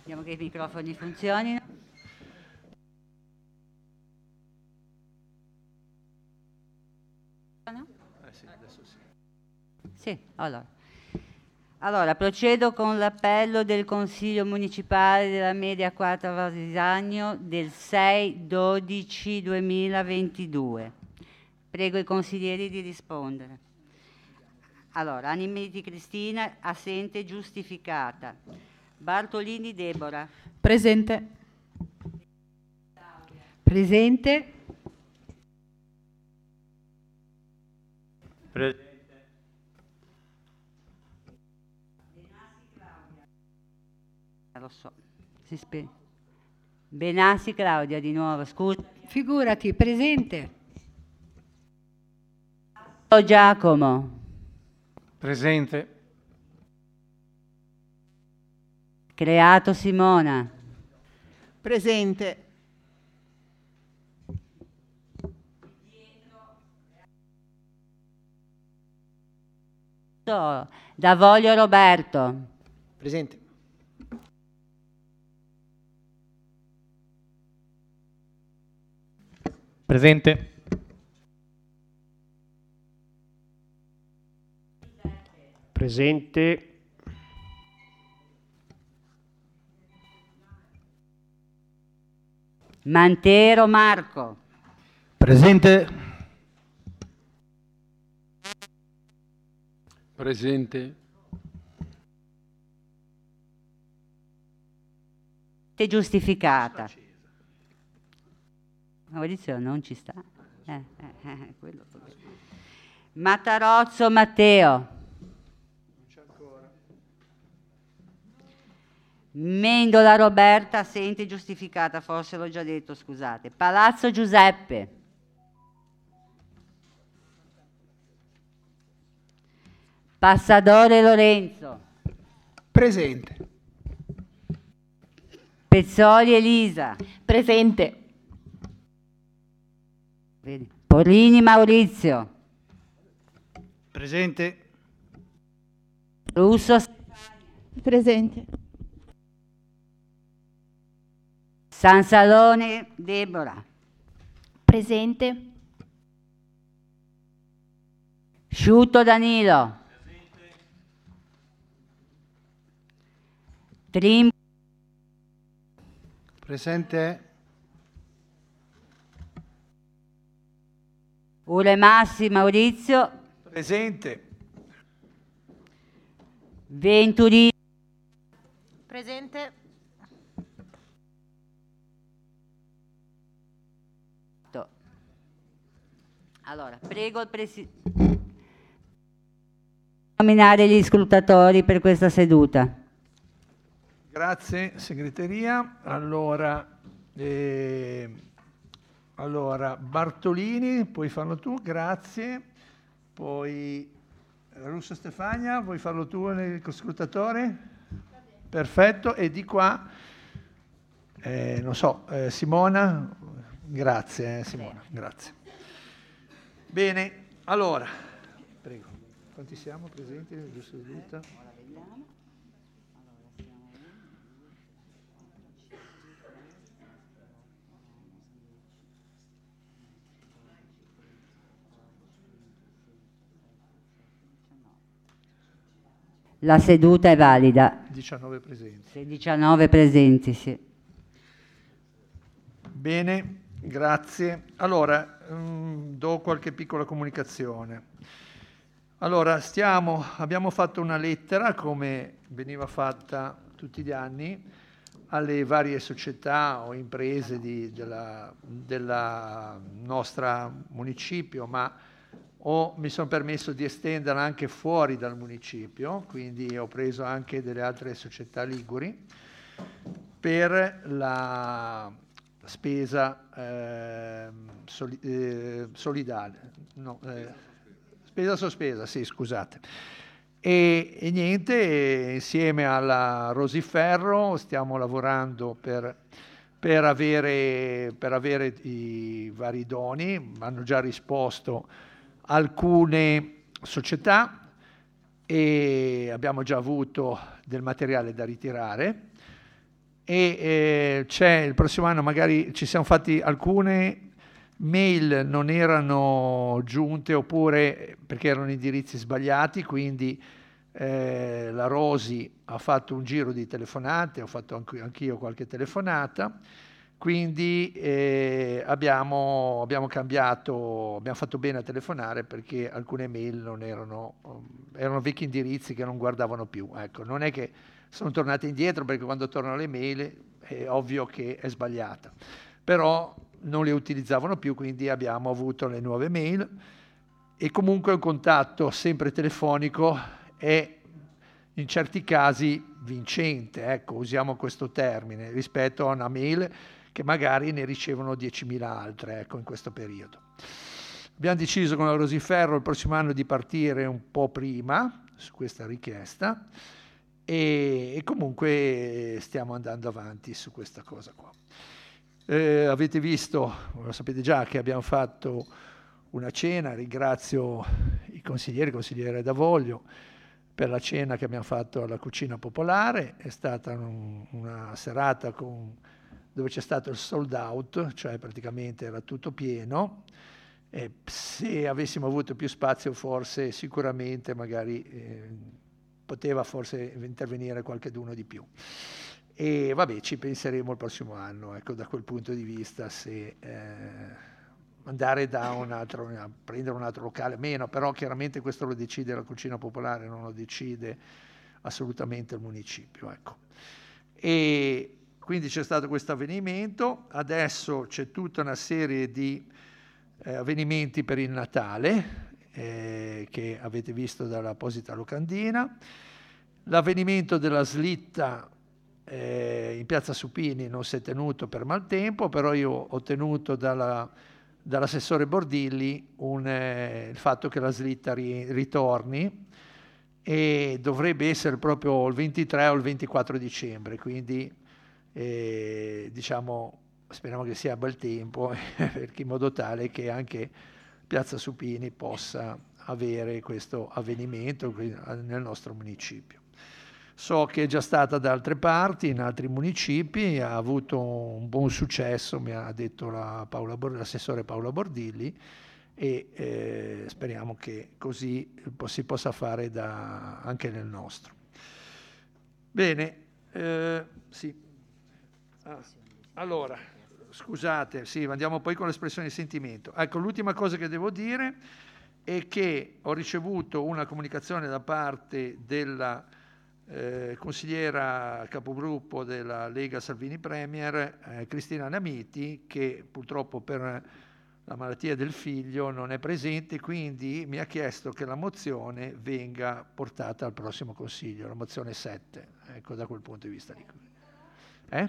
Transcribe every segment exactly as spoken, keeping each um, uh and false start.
Vediamo che i microfoni funzionino. Eh sì, adesso sì. Sì, allora. Allora, procedo con l'appello del Consiglio Municipale della Media Quarta Vasisagno del sei dodici duemilaventidue. Prego i consiglieri di rispondere. Allora, Animiti Cristina, assente, giustificata. Bartolini Deborah. Presente. Presente. Presente. Lo so, si spe... Benassi Claudia di nuovo, scusa. Figurati, presente. Giacomo. Presente. Creato Simona. Presente. D'Avoglio Roberto. Presente. Presente. Presente. Mantero Marco. Presente. Presente. È giustificata. Maurizio non ci sta. Eh, eh, eh, quello. Matarozzo Matteo. Mendola Roberta, assente, giustificata, forse l'ho già detto, scusate. Palazzo Giuseppe. Passadore Lorenzo. Presente. Pezzoli Elisa. Presente. Vedi. Pollini Maurizio. Presente. Russo Presente. Sansalone Deborah. Presente. Sciutto Danilo. Trim Presente. Ulemassi Maurizio. Presente. Venturi. Presente. Allora, prego il Presidente nominare gli scrutatori per questa seduta. Grazie segreteria. Allora, eh, allora Bartolini, puoi farlo tu, grazie. Poi Russo Stefania, vuoi farlo tu nel scrutatore? Perfetto. E di qua, eh, non so, eh, Simona, grazie eh, Simona, grazie. Bene, allora, prego. Quanti siamo presenti nel giusto seduta? La seduta è valida. diciannove presenti. diciannove presenti, sì. Bene, grazie. Allora, mh, do qualche piccola comunicazione. Allora, stiamo, abbiamo fatto una lettera, come veniva fatta tutti gli anni, alle varie società o imprese di, della, della nostra municipio, ma ho, mi sono permesso di estenderla anche fuori dal municipio, quindi ho preso anche delle altre società liguri, per la spesa eh, soli, eh, solidale, no, eh, spesa sospesa, sì, scusate. E, e niente, insieme alla Rosiferro stiamo lavorando per, per, avere, per avere i vari doni, hanno già risposto alcune società e abbiamo già avuto del materiale da ritirare. e eh, c'è il prossimo anno, magari ci siamo fatti alcune mail non erano giunte oppure perché erano indirizzi sbagliati, quindi eh, la Rosi ha fatto un giro di telefonate, ho fatto anch- anch'io qualche telefonata, quindi eh, abbiamo, abbiamo cambiato, abbiamo fatto bene a telefonare perché alcune mail non erano, erano vecchi indirizzi che non guardavano più. Ecco, non è che sono tornate indietro perché quando tornano le mail è ovvio che è sbagliata, però non le utilizzavano più, quindi abbiamo avuto le nuove mail e comunque un contatto sempre telefonico è in certi casi vincente, ecco, usiamo questo termine, rispetto a una mail che magari ne ricevono diecimila altre, ecco, in questo periodo. Abbiamo deciso con la Rosiferro il prossimo anno di partire un po' prima su questa richiesta e, e comunque stiamo andando avanti su questa cosa qua. Eh, avete visto, lo sapete già, che abbiamo fatto una cena, ringrazio i consiglieri, il consigliere D'Avoglio, per la cena che abbiamo fatto alla Cucina Popolare. È stata un, una serata con, dove c'è stato il sold out, cioè praticamente era tutto pieno, e se avessimo avuto più spazio forse sicuramente magari eh, poteva forse intervenire qualcheduno di più. E vabbè, ci penseremo il prossimo anno, ecco, da quel punto di vista, se eh, andare da un altro, a prendere un altro locale, meno, però chiaramente questo lo decide la Cucina Popolare, non lo decide assolutamente il municipio, ecco. E quindi c'è stato questo avvenimento, adesso c'è tutta una serie di eh, avvenimenti per il Natale, eh, che avete visto dall'apposita locandina, l'avvenimento della slitta Eh, in piazza Supini non si è tenuto per maltempo, però io ho ottenuto dalla, dall'assessore Bordilli un, eh, il fatto che la slitta ri, ritorni e dovrebbe essere proprio il ventitré o il ventiquattro dicembre, quindi eh, diciamo speriamo che sia a bel tempo perché in modo tale che anche piazza Supini possa avere questo avvenimento nel nostro municipio. So che è già stata da altre parti, in altri municipi, ha avuto un buon successo, mi ha detto la Paola, l'assessore Paola Bordilli, e eh, speriamo che così si possa fare da, anche nel nostro. Bene, eh, sì. Ah, allora, scusate, sì, andiamo poi con l'espressione di sentimento. Ecco, l'ultima cosa che devo dire è che ho ricevuto una comunicazione da parte della Eh, consigliera capogruppo della Lega Salvini Premier, eh, Cristina Namiti, che purtroppo per la malattia del figlio non è presente, quindi mi ha chiesto che la mozione venga portata al prossimo Consiglio, la mozione sette, ecco, da quel punto di vista lì. Eh?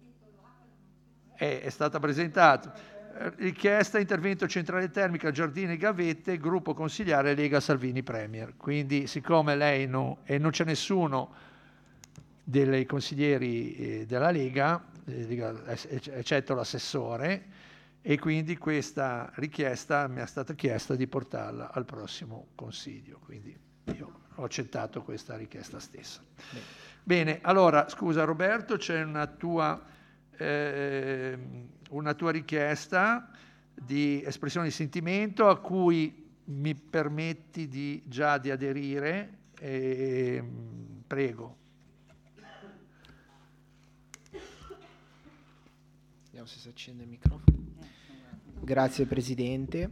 È, è stata presentata. Richiesta intervento centrale termica Giardini Gavette, gruppo consigliare Lega Salvini Premier. Quindi siccome lei non, e non c'è nessuno dei consiglieri eh, della Lega, eh, eccetto l'assessore, e quindi questa richiesta mi è stata chiesta di portarla al prossimo Consiglio. Quindi io ho accettato questa richiesta stessa. Bene, Bene allora scusa Roberto, c'è una tua... Eh, una tua richiesta di espressione di sentimento a cui mi permetti di, già di aderire, eh, prego. Vediamo se si accende il microfono. Grazie Presidente.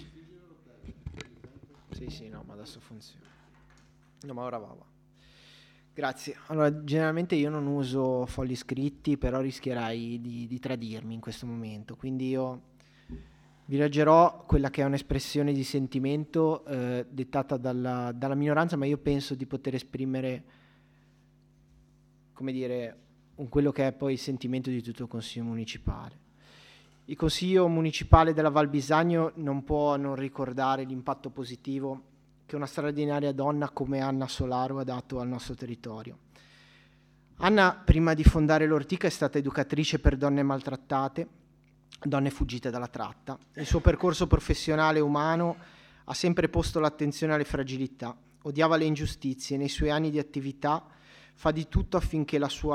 Sì, sì, no, ma adesso funziona. No, ma ora va, va. Grazie. Allora, generalmente io non uso fogli scritti, però rischierai di, di tradirmi in questo momento, quindi io vi leggerò quella che è un'espressione di sentimento eh, dettata dalla, dalla minoranza, ma io penso di poter esprimere, come dire, un, quello che è poi il sentimento di tutto il Consiglio Municipale. Il Consiglio Municipale della Val Bisagno non può non ricordare l'impatto positivo che una straordinaria donna come Anna Solaro ha dato al nostro territorio. Anna, prima di fondare l'Ortica, è stata educatrice per donne maltrattate, donne fuggite dalla tratta. Il suo percorso professionale e umano ha sempre posto l'attenzione alle fragilità, odiava le ingiustizie e nei suoi anni di attività fa di tutto affinché la sua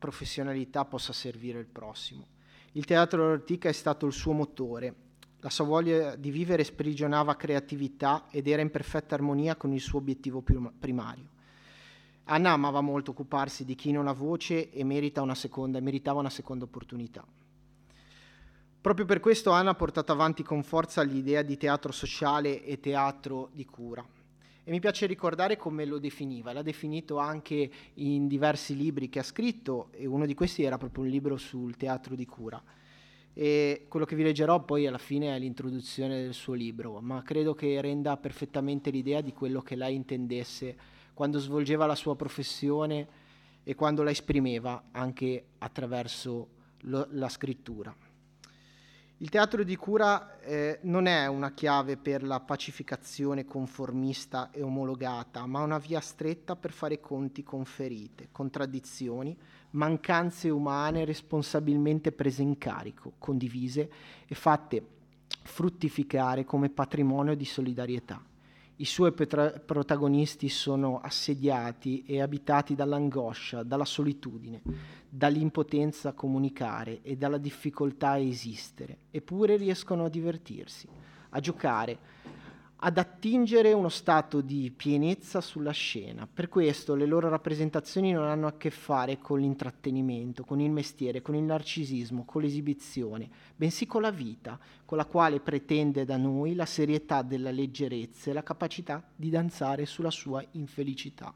professionalità possa servire il prossimo. Il teatro dell'Ortica è stato il suo motore. La sua voglia di vivere sprigionava creatività ed era in perfetta armonia con il suo obiettivo primario. Anna amava molto occuparsi di chi non ha voce e merita una seconda, meritava una seconda opportunità. Proprio per questo Anna ha portato avanti con forza l'idea di teatro sociale e teatro di cura. E mi piace ricordare come lo definiva. L'ha definito anche in diversi libri che ha scritto, e uno di questi era proprio un libro sul teatro di cura. E quello che vi leggerò poi alla fine è l'introduzione del suo libro, ma credo che renda perfettamente l'idea di quello che lei intendesse quando svolgeva la sua professione e quando la esprimeva anche attraverso lo, la scrittura. Il teatro di cura eh, non è una chiave per la pacificazione conformista e omologata, ma una via stretta per fare conti con ferite, contraddizioni, mancanze umane responsabilmente prese in carico, condivise e fatte fruttificare come patrimonio di solidarietà. I suoi petra- protagonisti sono assediati e abitati dall'angoscia, dalla solitudine, dall'impotenza a comunicare e dalla difficoltà a esistere, eppure riescono a divertirsi, a giocare, ad attingere uno stato di pienezza sulla scena. Per questo le loro rappresentazioni non hanno a che fare con l'intrattenimento, con il mestiere, con il narcisismo, con l'esibizione, bensì con la vita, con la quale pretende da noi la serietà della leggerezza e la capacità di danzare sulla sua infelicità.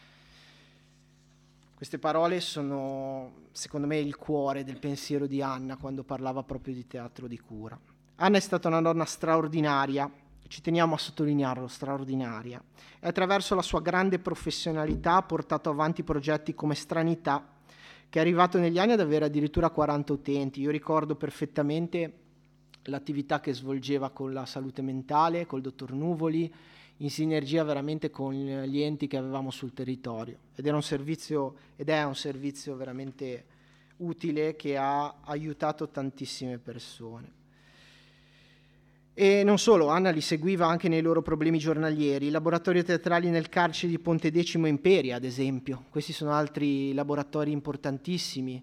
Queste parole sono, secondo me, il cuore del pensiero di Anna quando parlava proprio di teatro di cura. Anna è stata una donna straordinaria, ci teniamo a sottolinearlo, straordinaria, e attraverso la sua grande professionalità ha portato avanti progetti come Stranità, che è arrivato negli anni ad avere addirittura quaranta utenti. Io ricordo perfettamente l'attività che svolgeva con la salute mentale, col dottor Nuvoli, in sinergia veramente con gli enti che avevamo sul territorio. Ed era un servizio, ed è un servizio veramente utile che ha aiutato tantissime persone. E non solo, Anna li seguiva anche nei loro problemi giornalieri, i laboratori teatrali nel carcere di Pontedecimo Imperia, ad esempio. Questi sono altri laboratori importantissimi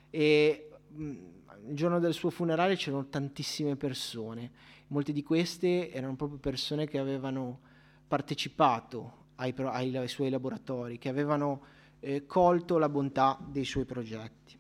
e mh, il giorno del suo funerale c'erano tantissime persone. Molte di queste erano proprio persone che avevano partecipato ai, ai, ai suoi laboratori, che avevano eh, colto la bontà dei suoi progetti.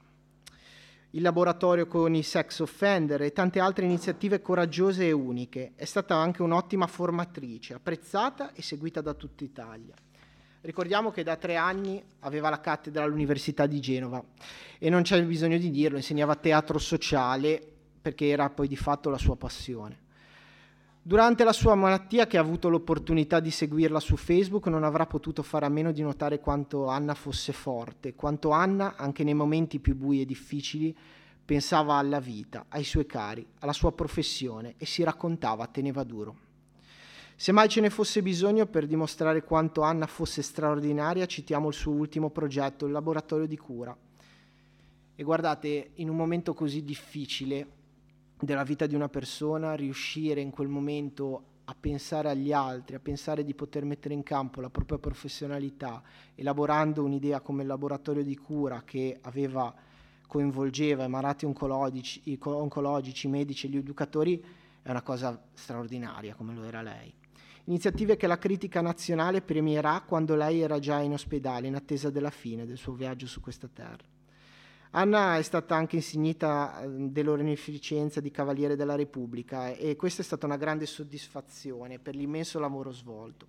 Il laboratorio con i sex offender e tante altre iniziative coraggiose e uniche. È stata anche un'ottima formatrice, apprezzata e seguita da tutta Italia. Ricordiamo che da tre anni aveva la cattedra all'Università di Genova e non c'è bisogno di dirlo, insegnava teatro sociale perché era poi di fatto la sua passione. Durante la sua malattia, che ha avuto l'opportunità di seguirla su Facebook, non avrà potuto fare a meno di notare quanto Anna fosse forte, quanto Anna, anche nei momenti più bui e difficili, pensava alla vita, ai suoi cari, alla sua professione e si raccontava, teneva duro. Se mai ce ne fosse bisogno per dimostrare quanto Anna fosse straordinaria, citiamo il suo ultimo progetto, il laboratorio di cura. E guardate, in un momento così difficile della vita di una persona, riuscire in quel momento a pensare agli altri, a pensare di poter mettere in campo la propria professionalità, elaborando un'idea come il laboratorio di cura che aveva, coinvolgeva i malati oncologici, i oncologici, i medici e gli educatori, è una cosa straordinaria, come lo era lei. Iniziative che la critica nazionale premierà quando lei era già in ospedale, in attesa della fine del suo viaggio su questa terra. Anna è stata anche insignita dell'onorificenza di Cavaliere della Repubblica e questa è stata una grande soddisfazione per l'immenso lavoro svolto.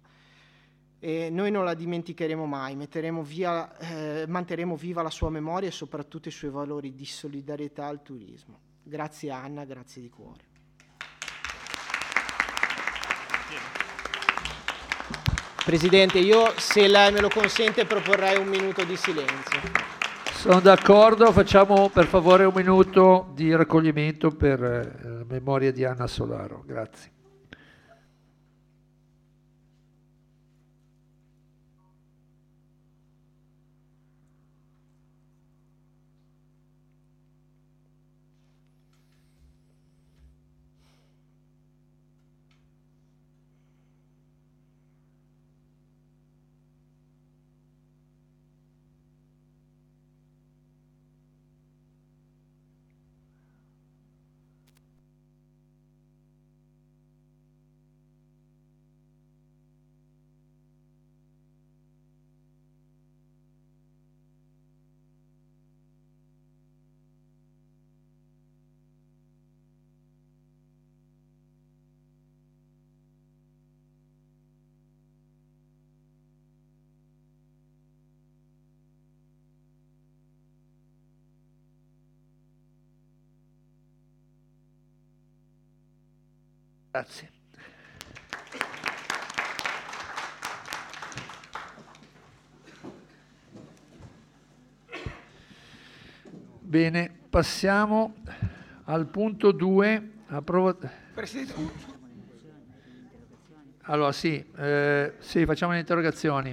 E noi non la dimenticheremo mai, metteremo via, eh, manterremo viva la sua memoria e soprattutto i suoi valori di solidarietà al turismo. Grazie Anna, grazie di cuore. Presidente, io, se lei me lo consente, proporrei un minuto di silenzio. Sono d'accordo, facciamo per favore un minuto di raccoglimento per la memoria di Anna Solaro. Grazie. Grazie. Bene, passiamo al punto due. Approva... Presidente. Allora sì, eh, sì, facciamo le interrogazioni.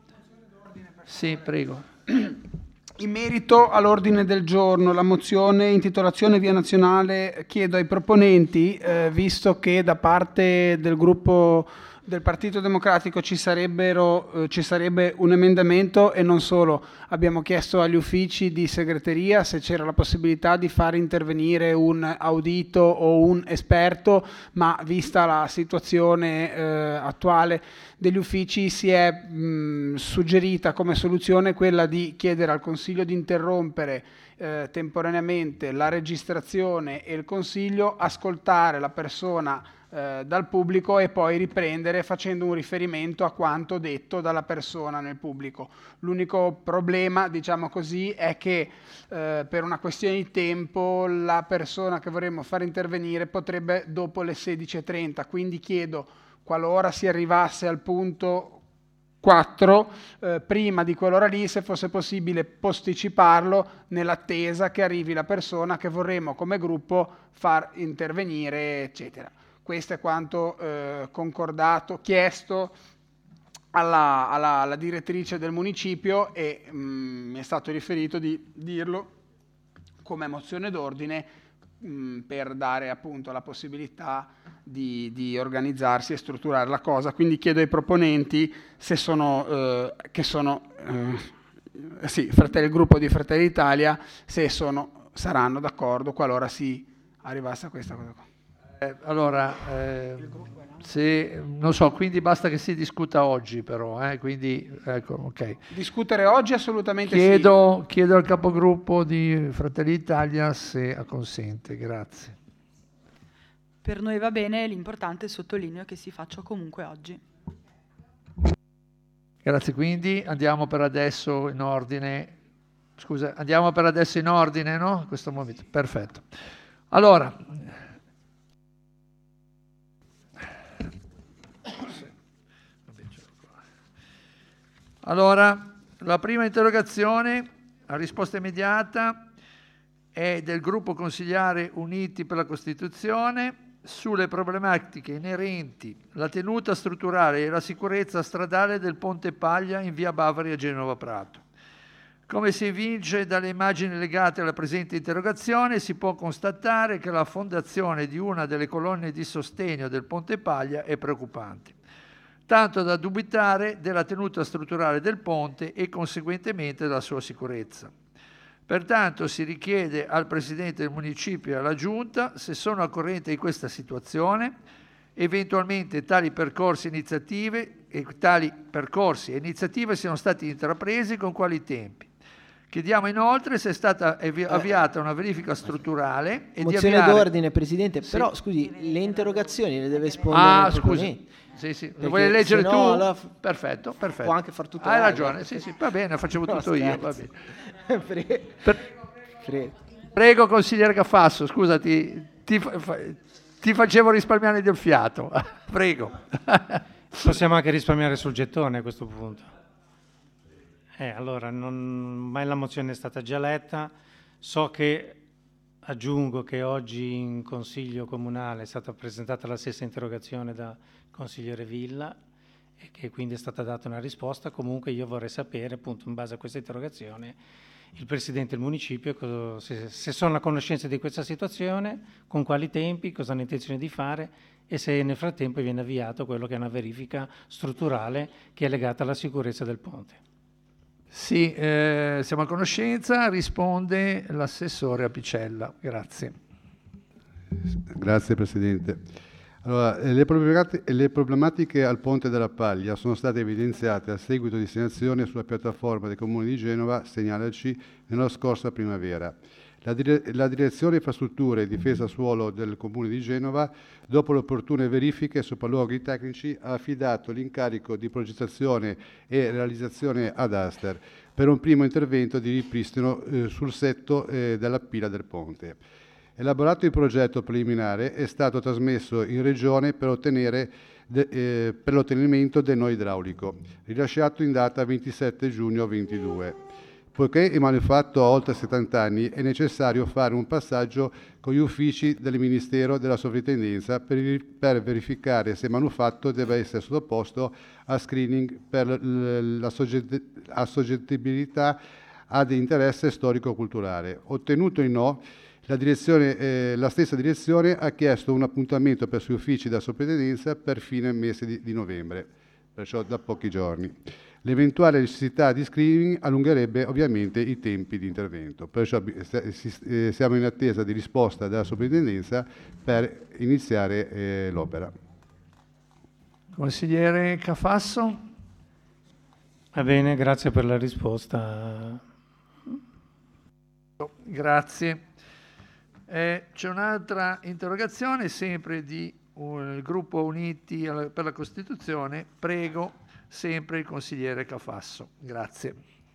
Sì, prego. In merito all'ordine del giorno, la mozione intitolazione Via Nazionale, chiedo ai proponenti, eh, visto che da parte del gruppo del Partito Democratico ci, sarebbero, eh, ci sarebbe un emendamento e non solo, abbiamo chiesto agli uffici di segreteria se c'era la possibilità di far intervenire un audito o un esperto, ma vista la situazione eh, attuale degli uffici si è mh, suggerita come soluzione quella di chiedere al Consiglio di interrompere eh, temporaneamente la registrazione e il Consiglio, ascoltare la persona eh, dal pubblico e poi riprendere facendo un riferimento a quanto detto dalla persona nel pubblico. L'unico problema, diciamo così, è che eh, per una questione di tempo la persona che vorremmo far intervenire potrebbe dopo le sedici e trenta, quindi chiedo, qualora si arrivasse al punto quattro, eh, prima di quell'ora lì, se fosse possibile posticiparlo nell'attesa che arrivi la persona che vorremmo come gruppo far intervenire, eccetera. Questo è quanto eh, concordato, chiesto alla, alla, alla direttrice del municipio e mh, mi è stato riferito di dirlo come mozione d'ordine mh, per dare appunto la possibilità Di, di organizzarsi e strutturare la cosa. Quindi chiedo ai proponenti se sono, eh, che sono eh, sì, fratelli, il gruppo di Fratelli d'Italia, se sono, saranno d'accordo qualora si arrivasse a questa cosa qua. Eh, allora, eh, se, non so, quindi basta che si discuta oggi però, eh, quindi ecco, ok. Discutere oggi assolutamente chiedo, sì. Chiedo al capogruppo di Fratelli d'Italia se acconsente, grazie. Per noi va bene, l'importante è sottolineo che si faccia comunque oggi. Grazie, quindi andiamo per adesso in ordine. Scusa, andiamo per adesso in ordine, no? In questo momento. Perfetto. Allora, allora la prima interrogazione a risposta immediata è del gruppo consigliare Uniti per la Costituzione sulle problematiche inerenti alla tenuta strutturale e la sicurezza stradale del Ponte Paglia in via Bavari a Genova Prato. Come si evince dalle immagini legate alla presente interrogazione, si può constatare che la fondazione di una delle colonne di sostegno del Ponte Paglia è preoccupante, tanto da dubitare della tenuta strutturale del ponte e conseguentemente della sua sicurezza. Pertanto si richiede al Presidente del Municipio e alla Giunta se sono al corrente di questa situazione, eventualmente tali percorsi, iniziative, e tali percorsi e iniziative siano stati intrapresi con quali tempi. Chiediamo inoltre se è stata avviata una verifica strutturale e mozione di avviare... d'ordine, Presidente, sì. Però scusi, le interrogazioni le deve rispondere. Ah, scusi. Sì, sì. Lo vuoi leggere tu? No, allora perfetto, perfetto. Può anche far tutto. Hai live, ragione, eh. sì, sì, va bene, facevo No, tutto io, va bene. Pre- Per... Pre- Prego, consigliere Gaffasso, scusati, ti, fa... ti facevo risparmiare del fiato. Prego. Possiamo anche risparmiare sul gettone a questo punto. Eh, allora, non... mai la mozione è stata già letta. So che, aggiungo che oggi in Consiglio Comunale è stata presentata la stessa interrogazione da consigliere Villa e che quindi è stata data una risposta. Comunque io vorrei sapere, appunto, in base a questa interrogazione, il Presidente del Municipio se, se sono a conoscenza di questa situazione, con quali tempi, cosa hanno intenzione di fare e se nel frattempo viene avviato quello che è una verifica strutturale che è legata alla sicurezza del ponte. Sì, eh, siamo a conoscenza, risponde l'assessore Apicella. Grazie. Grazie Presidente. Allora, le problematiche, le problematiche al Ponte della Paglia sono state evidenziate a seguito di segnalazioni sulla piattaforma del Comune di Genova, Segnalaci, nella scorsa primavera. La, dire, la Direzione Infrastrutture e Difesa Suolo del Comune di Genova, dopo le opportune verifiche e sopralluoghi tecnici, ha affidato l'incarico di progettazione e realizzazione ad Aster per un primo intervento di ripristino eh, sul setto eh, della pila del ponte. Elaborato il progetto preliminare, è stato trasmesso in Regione per, ottenere de, eh, per l'ottenimento del no idraulico, rilasciato in data ventisette giugno ventidue. Poiché il manufatto ha oltre settanta anni, è necessario fare un passaggio con gli uffici del Ministero della Sovrintendenza per, per verificare se il manufatto deve essere sottoposto a screening per la soggettibilità ad interesse storico-culturale. Ottenuto il no, la, direzione, eh, la stessa direzione ha chiesto un appuntamento presso gli uffici della Sovrintendenza per fine mese di, di novembre, perciò da pochi giorni. L'eventuale necessità di screening allungherebbe ovviamente i tempi di intervento, perciò eh, siamo in attesa di risposta della Sovrintendenza per iniziare eh, l'opera. Consigliere Cafasso? Va bene, grazie per la risposta. Grazie. Eh, c'è un'altra interrogazione, sempre di un, il gruppo Uniti per la Costituzione. Prego sempre il consigliere Cafasso. Grazie.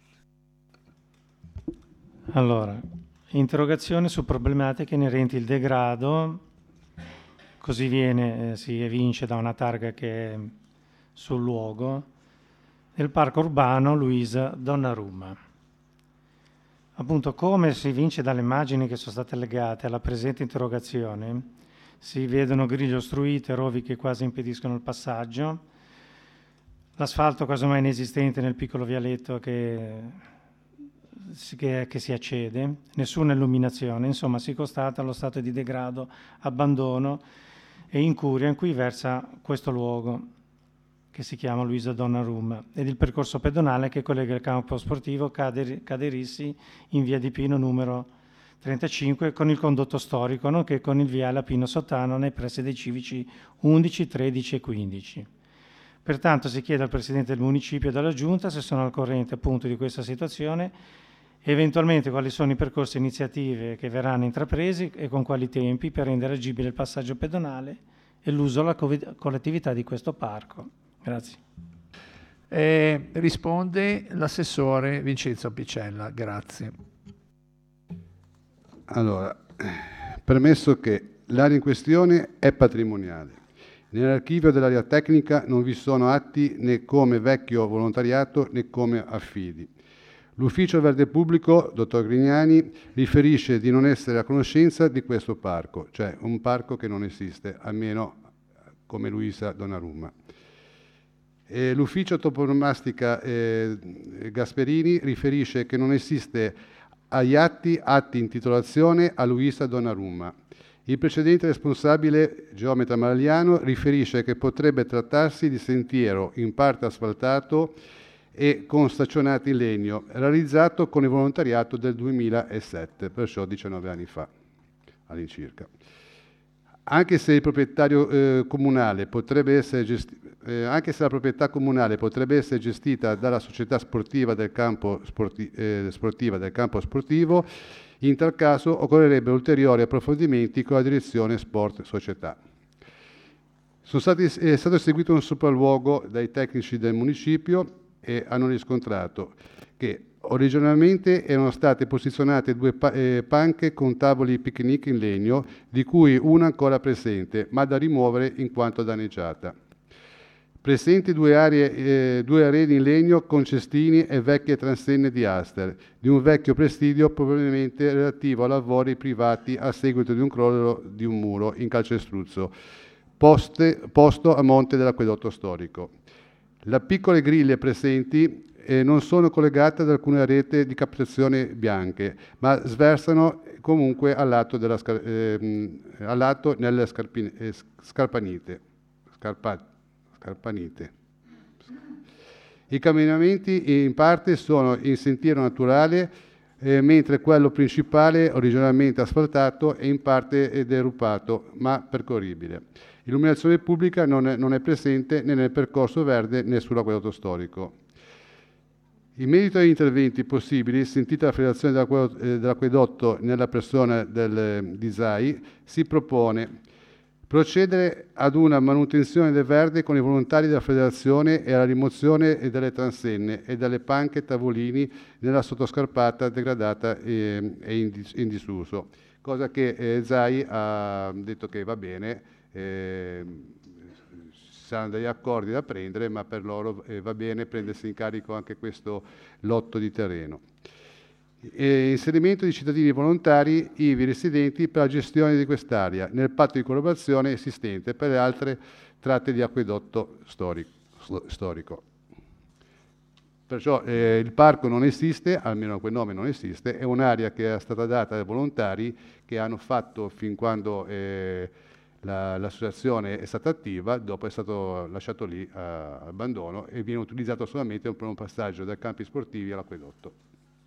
Allora, interrogazione su problematiche inerenti al degrado, così viene, eh, si evince da una targa che è sul luogo, nel parco urbano Luisa Donnarumma. Appunto, come si evince dalle immagini che sono state legate alla presente interrogazione, si vedono griglie ostruite, rovi che quasi impediscono il passaggio, l'asfalto quasi mai inesistente nel piccolo vialetto che, che, che si accede, nessuna illuminazione, insomma si constata lo stato di degrado, abbandono e incuria in cui versa questo luogo, che si chiama Luisa Donnarumma, ed il percorso pedonale che collega il campo sportivo Cader, Caderissi in via di Pino numero trentacinque con il condotto storico, nonché con il viale a Pino Sottano nei pressi dei civici undici, tredici e quindici. Pertanto si chiede al Presidente del Municipio e della Giunta se sono al corrente appunto di questa situazione, eventualmente quali sono i percorsi e iniziative che verranno intrapresi e con quali tempi per rendere agibile il passaggio pedonale e l'uso alla collettività di questo parco. Grazie. Eh, risponde l'assessore Vincenzo Picella. Grazie. Allora, premesso che l'area in questione è patrimoniale, nell'archivio dell'area tecnica non vi sono atti né come vecchio volontariato né come affidi. L'Ufficio Verde Pubblico, dottor Grignani, riferisce di non essere a conoscenza di questo parco, cioè un parco che non esiste, almeno come Luisa Donnarumma. E l'Ufficio Toponomastica eh, Gasperini riferisce che non esiste agli atti atti intitolazione a Luisa Donnarumma. Il precedente responsabile geometra Maragliano riferisce che potrebbe trattarsi di sentiero in parte asfaltato e con staccionati in legno, realizzato con il volontariato del duemilasette, perciò diciannove anni fa all'incirca. Anche se il proprietario eh, comunale potrebbe essere gesti- eh, anche se la proprietà comunale potrebbe essere gestita dalla società sportiva del campo, sporti- eh, sportiva del campo sportivo, in tal caso occorrerebbero ulteriori approfondimenti con la direzione Sport Società. Sono stati, è stato eseguito un sopralluogo dai tecnici del municipio e hanno riscontrato che originalmente erano state posizionate due pa- eh, panche con tavoli picnic in legno, di cui una ancora presente, ma da rimuovere in quanto danneggiata. Presenti due, aree, eh, due arene in legno con cestini e vecchie transenne di Aster, di un vecchio presidio probabilmente relativo a lavori privati a seguito di un crollo di un muro in calcestruzzo, poste, posto a monte dell'acquedotto storico. Le piccole griglie presenti eh, non sono collegate ad alcune rete di captazione bianche, ma sversano comunque al lato, della, eh, al lato nelle scarpine, eh, scarpanite. Scarpate. Carpanite. I camminamenti in parte sono in sentiero naturale, eh, mentre quello principale, originalmente asfaltato, è in parte derupato, ma percorribile. Illuminazione pubblica non è, non è presente né nel percorso verde né sull'acquedotto storico. In merito agli interventi possibili, sentita la Federazione dell'Acquedotto, eh, dell'Acquedotto nella persona del eh, D I S A I, si propone procedere ad una manutenzione del verde con i volontari della Federazione e alla rimozione delle transenne e delle panche e tavolini nella sottoscarpata degradata e in disuso. cosa che eh, Zai ha detto che va bene, eh, saranno degli accordi da prendere, ma per loro eh, va bene prendersi in carico anche questo lotto di terreno. E inserimento di cittadini volontari ivi residenti per la gestione di quest'area nel patto di collaborazione esistente per le altre tratte di acquedotto storico. Perciò eh, il parco non esiste, almeno quel nome non esiste, è un'area che è stata data dai volontari che hanno fatto fin quando eh, la, l'associazione è stata attiva, dopo è stato lasciato lì a abbandono e viene utilizzato solamente per un passaggio dai campi sportivi all'acquedotto.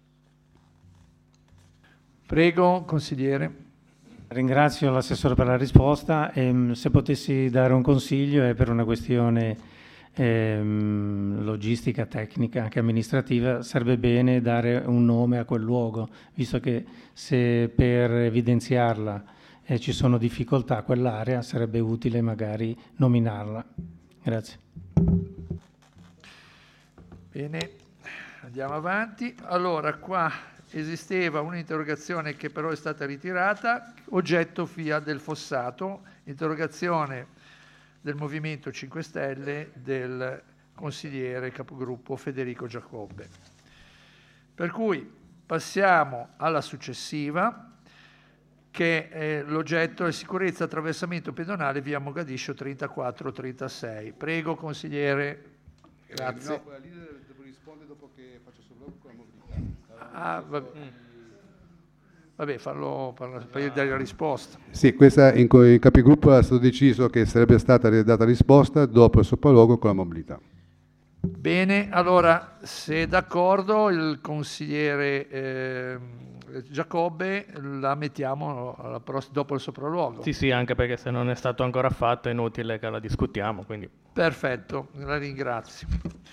Prego, consigliere. Ringrazio l'assessore per la risposta e se potessi dare un consiglio è per una questione ehm, logistica, tecnica, anche amministrativa, sarebbe bene dare un nome a quel luogo, visto che se per evidenziarla eh, ci sono difficoltà a quell'area sarebbe utile magari nominarla. Grazie. Bene, andiamo avanti. Allora, qua esisteva un'interrogazione che però è stata ritirata, oggetto F I A del Fossato, interrogazione del Movimento cinque Stelle del consigliere capogruppo Federico Giacobbe. Per cui passiamo alla successiva, che è l'oggetto è sicurezza attraversamento pedonale via Mogadiscio trentaquattro trentasei. Prego, consigliere. Grazie. Eh, no, quella lì devo rispondere dopo che faccio sopralluogo con la mobilità. Ah, vabbè. Vabbè, farlo per, per dare la risposta. Sì, questa in, in capigruppo è stato deciso che sarebbe stata data risposta dopo il sopralluogo con la mobilità. Bene, allora, se è d'accordo, il consigliere eh, Giacobbe la mettiamo alla pross- dopo il sopralluogo. Sì, sì, anche perché se non è stato ancora fatto è inutile che la discutiamo. Quindi. Perfetto, la ringrazio.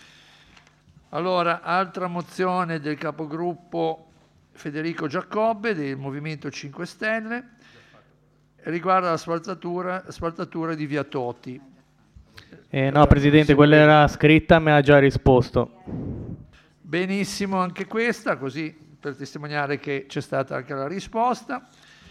Allora, altra mozione del capogruppo Federico Giacobbe del Movimento cinque Stelle riguarda l'asfaltatura asfaltatura di via Toti. Eh, no, Presidente, quella era scritta, me ha già risposto. Benissimo, anche questa, così per testimoniare che c'è stata anche la risposta.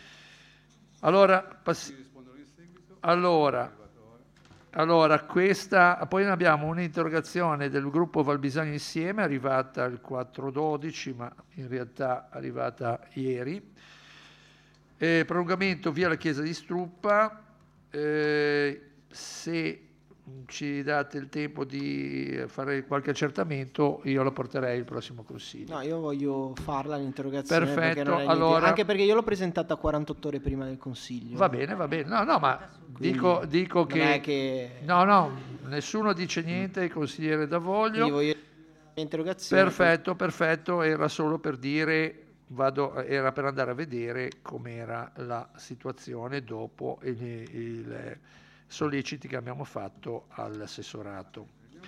Allora, passi- allora, allora questa, poi abbiamo un'interrogazione del gruppo Valbisagno Insieme, arrivata il quattro dodici, ma in realtà arrivata ieri. Eh, prolungamento via la Chiesa di Struppa, eh, se ci date il tempo di fare qualche accertamento, io lo porterei il prossimo consiglio. No, io voglio farla l'interrogazione. Perfetto, perché non è allora- niente- anche perché io l'ho presentata quarantotto ore prima del consiglio. Va bene, va bene. No, no, ma Quindi dico, dico non che... è che- No, no, nessuno dice niente, il consigliere D'Avoglio. Quindi voglio interrogazione. Perfetto, perfetto, era solo per dire, vado, era per andare a vedere com'era la situazione dopo il, il solleciti che abbiamo fatto all'assessorato.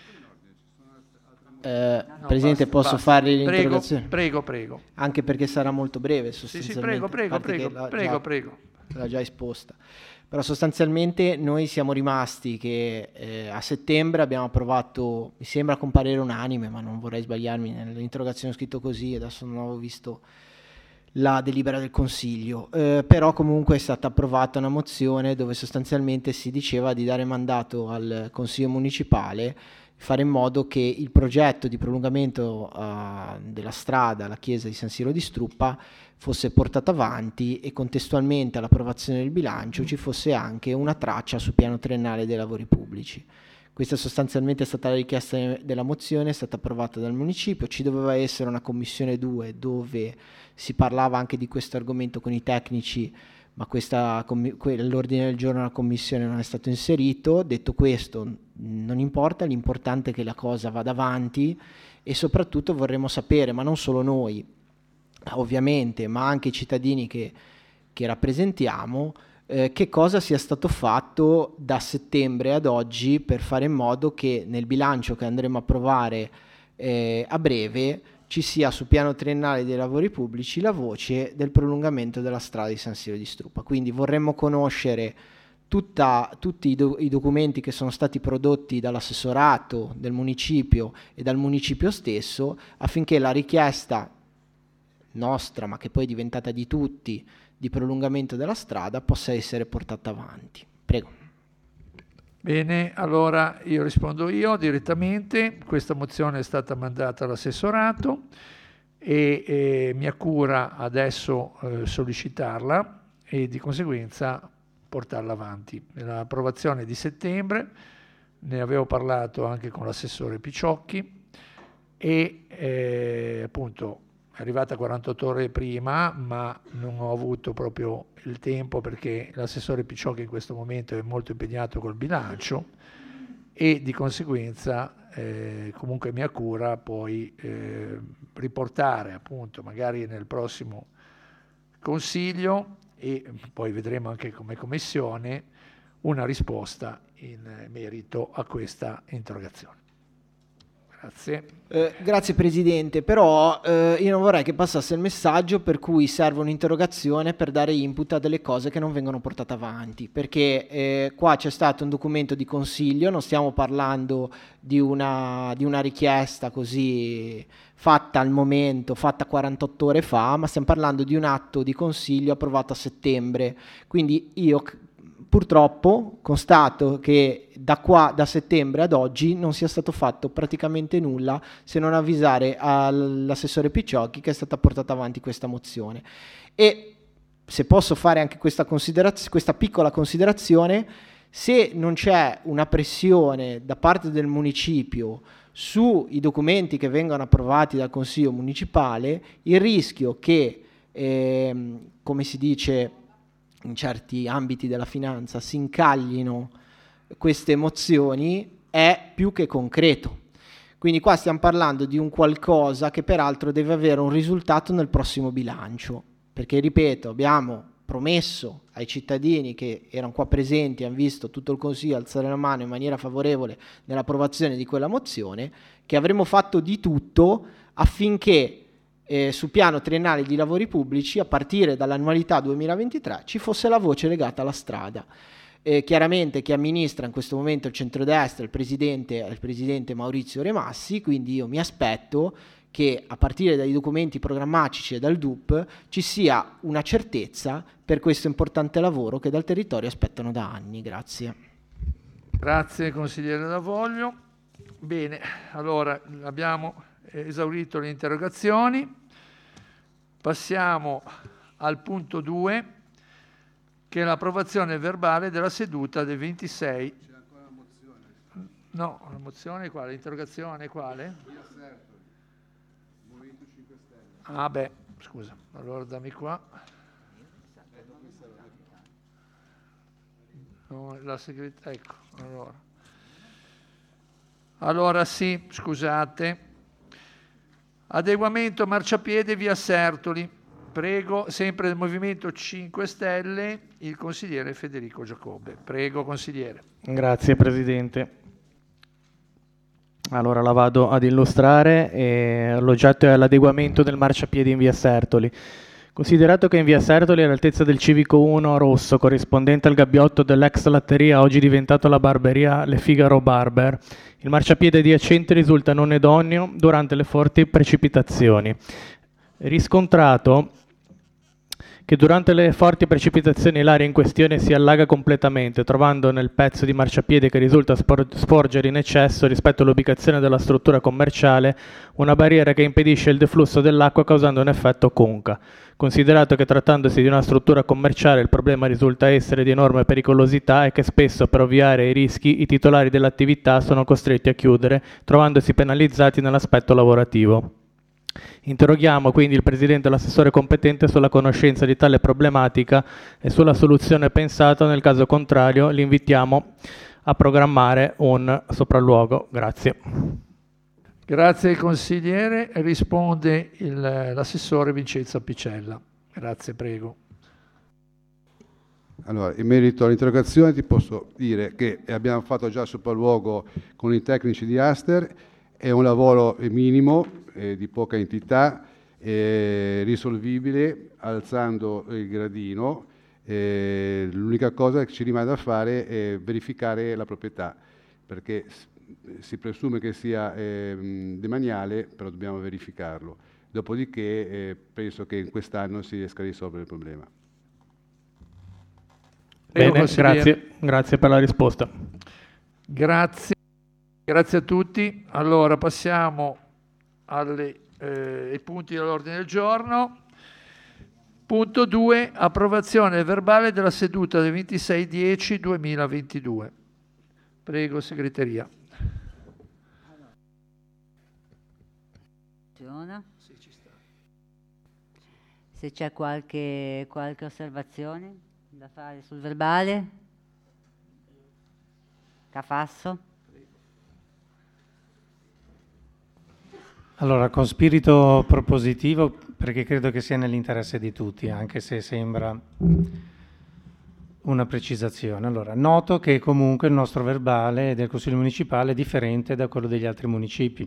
Eh, No, Presidente, basta, posso basta. fare Prego, l'interrogazione? prego, prego. Anche perché sarà molto breve Sì, sì, sostanzialmente. prego, prego, a parte prego, che l'ha prego, già- prego. l'ha già esposta. Però sostanzialmente noi siamo rimasti che eh, a settembre abbiamo approvato, mi sembra con parere unanime, ma non vorrei sbagliarmi, nell'interrogazione ho scritto così, adesso non avevo visto la delibera del Consiglio, eh, però comunque è stata approvata una mozione dove sostanzialmente si diceva di dare mandato al Consiglio Municipale, fare in modo che il progetto di prolungamento uh, della strada alla chiesa di San Siro di Struppa fosse portato avanti e contestualmente all'approvazione del bilancio ci fosse anche una traccia sul piano triennale dei lavori pubblici. Questa sostanzialmente è stata la richiesta della mozione, è stata approvata dal municipio, ci doveva essere una commissione due dove si parlava anche di questo argomento con i tecnici, ma questa, l'ordine del giorno della commissione non è stato inserito. Detto questo, non importa, l'importante è che la cosa vada avanti e soprattutto vorremmo sapere, ma non solo noi ovviamente, ma anche i cittadini che, che rappresentiamo, eh, che cosa sia stato fatto da settembre ad oggi per fare in modo che nel bilancio che andremo a approvare eh, a breve ci sia sul piano triennale dei lavori pubblici la voce del prolungamento della strada di San Siro di Struppa. Quindi vorremmo conoscere tutta, tutti i, do, i documenti che sono stati prodotti dall'assessorato del municipio e dal municipio stesso affinché la richiesta nostra, ma che poi è diventata di tutti, di prolungamento della strada, possa essere portata avanti. Prego. Bene, allora io rispondo io direttamente. Questa mozione è stata mandata all'assessorato e, e mia cura adesso eh, sollecitarla e di conseguenza portarla avanti. L'approvazione di settembre, ne avevo parlato anche con l'assessore Picciocchi e eh, appunto è arrivata quarantotto ore prima, ma non ho avuto proprio il tempo perché l'assessore Picciocchi in questo momento è molto impegnato col bilancio e di conseguenza eh, comunque mia cura poi eh, riportare appunto magari nel prossimo consiglio e poi vedremo anche come commissione una risposta in merito a questa interrogazione. Grazie. Eh, grazie Presidente, però eh, io non vorrei che passasse il messaggio per cui serve un'interrogazione per dare input a delle cose che non vengono portate avanti, perché eh, qua c'è stato un documento di consiglio, non stiamo parlando di una, di una richiesta così fatta al momento, fatta quarantotto ore fa, ma stiamo parlando di un atto di consiglio approvato a settembre, quindi io purtroppo constato che da qua, da settembre ad oggi, non sia stato fatto praticamente nulla se non avvisare all'assessore Picciocchi che è stata portata avanti questa mozione. E se posso fare anche questa, consideraz- questa piccola considerazione, se non c'è una pressione da parte del municipio sui documenti che vengono approvati dal Consiglio municipale, il rischio che, ehm, come si dice in certi ambiti della finanza, si incaglino queste emozioni è più che concreto. Quindi qua stiamo parlando di un qualcosa che peraltro deve avere un risultato nel prossimo bilancio, perché ripeto, abbiamo promesso ai cittadini che erano qua presenti, hanno visto tutto il Consiglio alzare la mano in maniera favorevole nell'approvazione di quella mozione, che avremmo fatto di tutto affinché Eh, sul piano triennale di lavori pubblici, a partire dall'annualità duemilaventitré, ci fosse la voce legata alla strada. Eh, chiaramente chi amministra in questo momento il centrodestra, il presidente, il presidente Maurizio Remassi, quindi io mi aspetto che a partire dai documenti programmatici e dal D U P ci sia una certezza per questo importante lavoro che dal territorio aspettano da anni. Grazie. Grazie consigliere D'Avoglio. Bene, allora abbiamo esaurito le interrogazioni. Passiamo al punto due, che è l'approvazione verbale della seduta del ventisei. C'è ancora la mozione. No, la mozione quale? L'interrogazione quale? Via Sertoli, Movimento cinque Stelle. Ah beh, scusa, allora dammi qua. No, la segretaria, ecco, allora. Allora sì, scusate. Adeguamento marciapiede via Sertoli. Prego, sempre del Movimento cinque Stelle, il consigliere Federico Giacobbe. Prego, consigliere. Grazie Presidente. Allora la vado ad illustrare. Eh, l'oggetto è l'adeguamento del marciapiede in via Sertoli. Considerato che in via Sertoli, all'altezza del civico uno rosso, corrispondente al gabbiotto dell'ex latteria, oggi diventato la barberia Le Figaro Barber, il marciapiede adiacente risulta non idoneo durante le forti precipitazioni. Riscontrato che durante le forti precipitazioni l'area in questione si allaga completamente, trovando nel pezzo di marciapiede che risulta spor- sporgere in eccesso rispetto all'ubicazione della struttura commerciale una barriera che impedisce il deflusso dell'acqua causando un effetto conca. Considerato che trattandosi di una struttura commerciale il problema risulta essere di enorme pericolosità e che spesso per ovviare ai rischi i titolari dell'attività sono costretti a chiudere, trovandosi penalizzati nell'aspetto lavorativo. Interroghiamo quindi il Presidente e l'assessore competente sulla conoscenza di tale problematica e sulla soluzione pensata, nel caso contrario li invitiamo a programmare un sopralluogo. Grazie. Grazie consigliere. Risponde il, l'assessore Vincenzo Apicella. Grazie, prego. Allora, in merito all'interrogazione ti posso dire che abbiamo fatto già il sopralluogo con i tecnici di Aster, è un lavoro minimo, eh, di poca entità, eh, risolvibile alzando il gradino. Eh, l'unica cosa che ci rimane da fare è verificare la proprietà, perché si presume che sia eh, demaniale, però dobbiamo verificarlo. dopodiché eh, penso che in quest'anno si riesca a risolvere il problema. Bene, grazie, grazie per la risposta. Grazie, grazie a tutti. Allora passiamo alle, eh, ai punti dell'ordine del giorno. Punto due, approvazione del verbale della seduta del ventisei dieci duemilaventidue. Prego, segreteria. Sì, ci sta. Se c'è qualche, qualche osservazione da fare sul verbale? Cafasso? Allora, con spirito propositivo, perché credo che sia nell'interesse di tutti, anche se sembra una precisazione. Allora, noto che comunque il nostro verbale del Consiglio municipale è differente da quello degli altri municipi.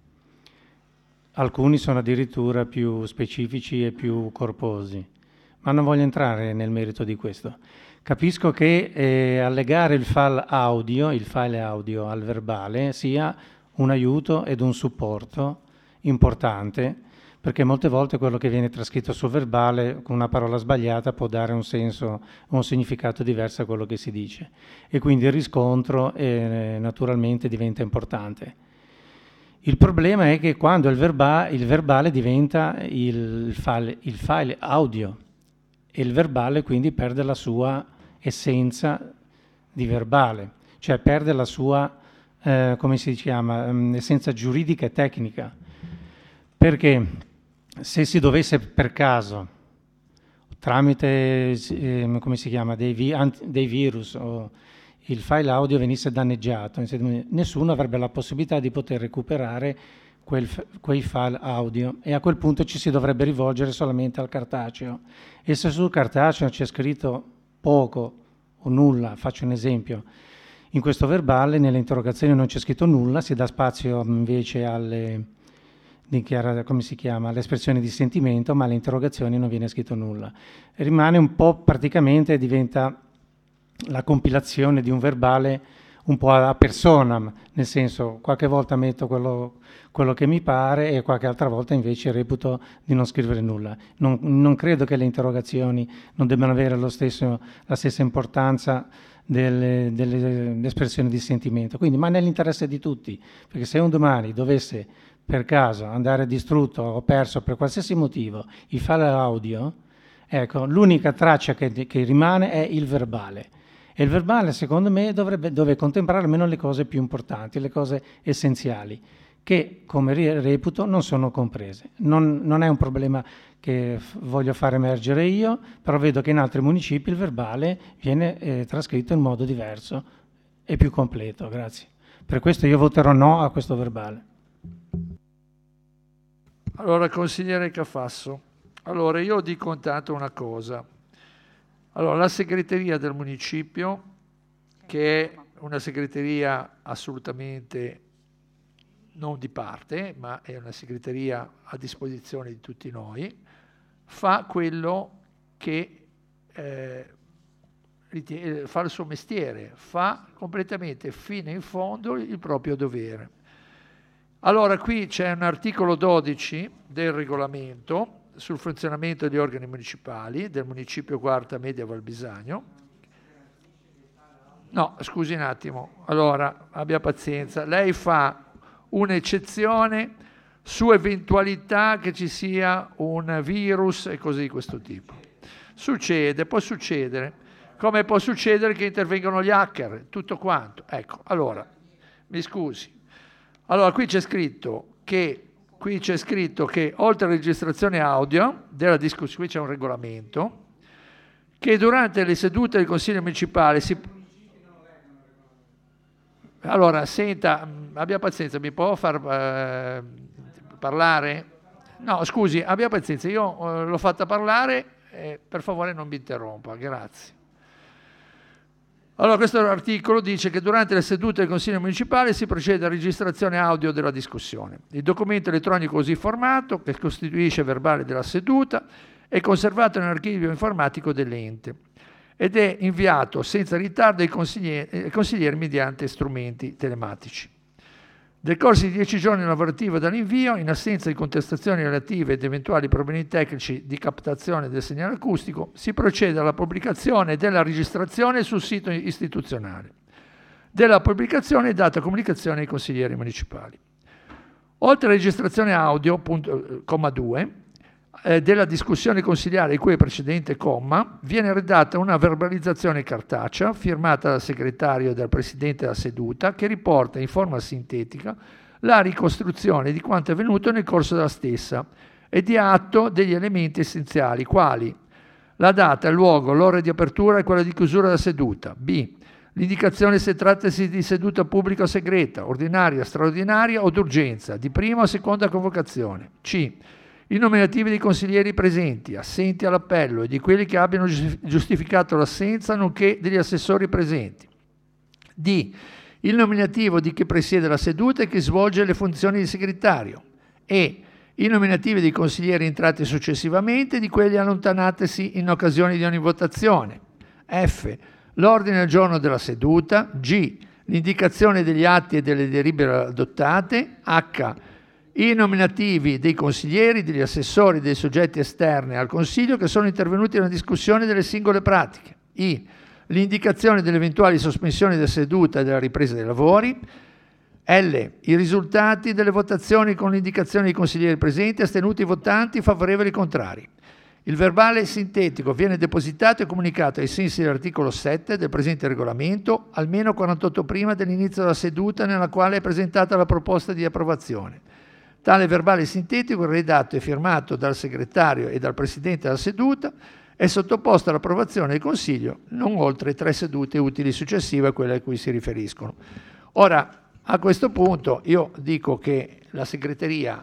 Alcuni sono addirittura più specifici e più corposi, ma non voglio entrare nel merito di questo. Capisco che eh, allegare il file audio, il file audio al verbale sia un aiuto ed un supporto importante, perché molte volte quello che viene trascritto sul verbale con una parola sbagliata può dare un senso, un significato diverso a quello che si dice, e quindi il riscontro eh, naturalmente diventa importante. Il problema è che quando il, verba, il verbale diventa il file, il file audio, e il verbale quindi perde la sua essenza di verbale, cioè perde la sua, eh, come si chiama, um, essenza giuridica e tecnica. Perché se si dovesse per caso, tramite, eh, come si chiama, dei, vi, anti, dei virus o il file audio venisse danneggiato, nessuno avrebbe la possibilità di poter recuperare quel, quei file audio, e a quel punto ci si dovrebbe rivolgere solamente al cartaceo. E se sul cartaceo c'è scritto poco o nulla, faccio un esempio, in questo verbale nelle interrogazioni non c'è scritto nulla, si dà spazio invece alle, dichiara, come si chiama, alle espressioni di sentimento, ma alle interrogazioni non viene scritto nulla. Rimane un po' praticamente, diventa la compilazione di un verbale un po' a personam, nel senso qualche volta metto quello, quello che mi pare e qualche altra volta invece reputo di non scrivere nulla. Non, non credo che le interrogazioni non debbano avere lo stesso, la stessa importanza delle, delle espressioni di sentimento, quindi, ma nell'interesse di tutti, perché se un domani dovesse per caso andare distrutto o perso per qualsiasi motivo il file audio, ecco, l'unica traccia che, che rimane è il verbale. E il verbale, secondo me, dovrebbe dove contemplare almeno le cose più importanti, le cose essenziali, che, come reputo, non sono comprese. Non, non è un problema che f- voglio far emergere io, però vedo che in altri municipi il verbale viene eh, trascritto in modo diverso e più completo. Grazie. Per questo io voterò no a questo verbale. Allora, consigliere Cafasso, allora io dico intanto una cosa. Allora, la segreteria del municipio, che è una segreteria assolutamente non di parte, ma è una segreteria a disposizione di tutti noi, fa quello che eh, fa il suo mestiere, fa completamente fino in fondo il proprio dovere. Allora, qui c'è un articolo dodici del regolamento sul funzionamento degli organi municipali del municipio Quarta Media Val Bisagno. No, scusi un attimo, allora abbia pazienza, lei fa un'eccezione su eventualità che ci sia un virus e cose di questo tipo. Succede, può succedere, come può succedere che intervengano gli hacker, tutto quanto. Ecco, allora, mi scusi. Allora, qui c'è scritto che Qui c'è scritto che oltre alla registrazione audio della discussione, qui c'è un regolamento, che durante le sedute del Consiglio municipale si... Allora, senta, abbia pazienza, mi può far eh, parlare? No, scusi, abbia pazienza, io eh, l'ho fatta parlare, eh, per favore non mi interrompa, grazie. Allora, questo articolo dice che durante le sedute del Consiglio municipale si procede alla registrazione audio della discussione. Il documento elettronico così formato, che costituisce verbale della seduta, è conservato nell'archivio informatico dell'ente ed è inviato senza ritardo ai consiglieri, ai consiglieri mediante strumenti telematici. Decorsi di dieci giorni lavorativi dall'invio, in assenza di contestazioni relative ed eventuali problemi tecnici di captazione del segnale acustico, si procede alla pubblicazione della registrazione sul sito istituzionale. Della pubblicazione è data comunicazione ai consiglieri municipali. Oltre alla registrazione audio, punto, comma due, eh, della discussione consigliare di cui è precedente comma, viene redatta una verbalizzazione cartacea firmata dal segretario e dal presidente della seduta che riporta in forma sintetica la ricostruzione di quanto è avvenuto nel corso della stessa e di atto degli elementi essenziali, quali la data, il luogo, l'ora di apertura e quella di chiusura della seduta. B. L'indicazione se trattasi di seduta pubblica o segreta, ordinaria, straordinaria o d'urgenza, di prima o seconda convocazione. C. I nominativi dei consiglieri presenti, assenti all'appello e di quelli che abbiano giustificato l'assenza, nonché degli assessori presenti. D. Il nominativo di chi presiede la seduta e chi svolge le funzioni di segretario. E. I nominativi dei consiglieri entrati successivamente e di quelli allontanatisi in occasione di ogni votazione. F. L'ordine del giorno della seduta. G. L'indicazione degli atti e delle delibere adottate. H. I nominativi dei consiglieri, degli assessori e dei soggetti esterni al Consiglio che sono intervenuti nella discussione delle singole pratiche. I. L'indicazione delle eventuali sospensioni della seduta e della ripresa dei lavori. L. I risultati delle votazioni con l'indicazione dei consiglieri presenti, astenuti votanti, favorevoli e contrari. Il verbale sintetico viene depositato e comunicato ai sensi dell'articolo sette del presente regolamento almeno quarantotto prima dell'inizio della seduta nella quale è presentata la proposta di approvazione. Tale verbale sintetico, redatto e firmato dal segretario e dal presidente della seduta, è sottoposto all'approvazione del Consiglio non oltre tre sedute utili successive a quelle a cui si riferiscono. Ora, a questo punto io dico che la segreteria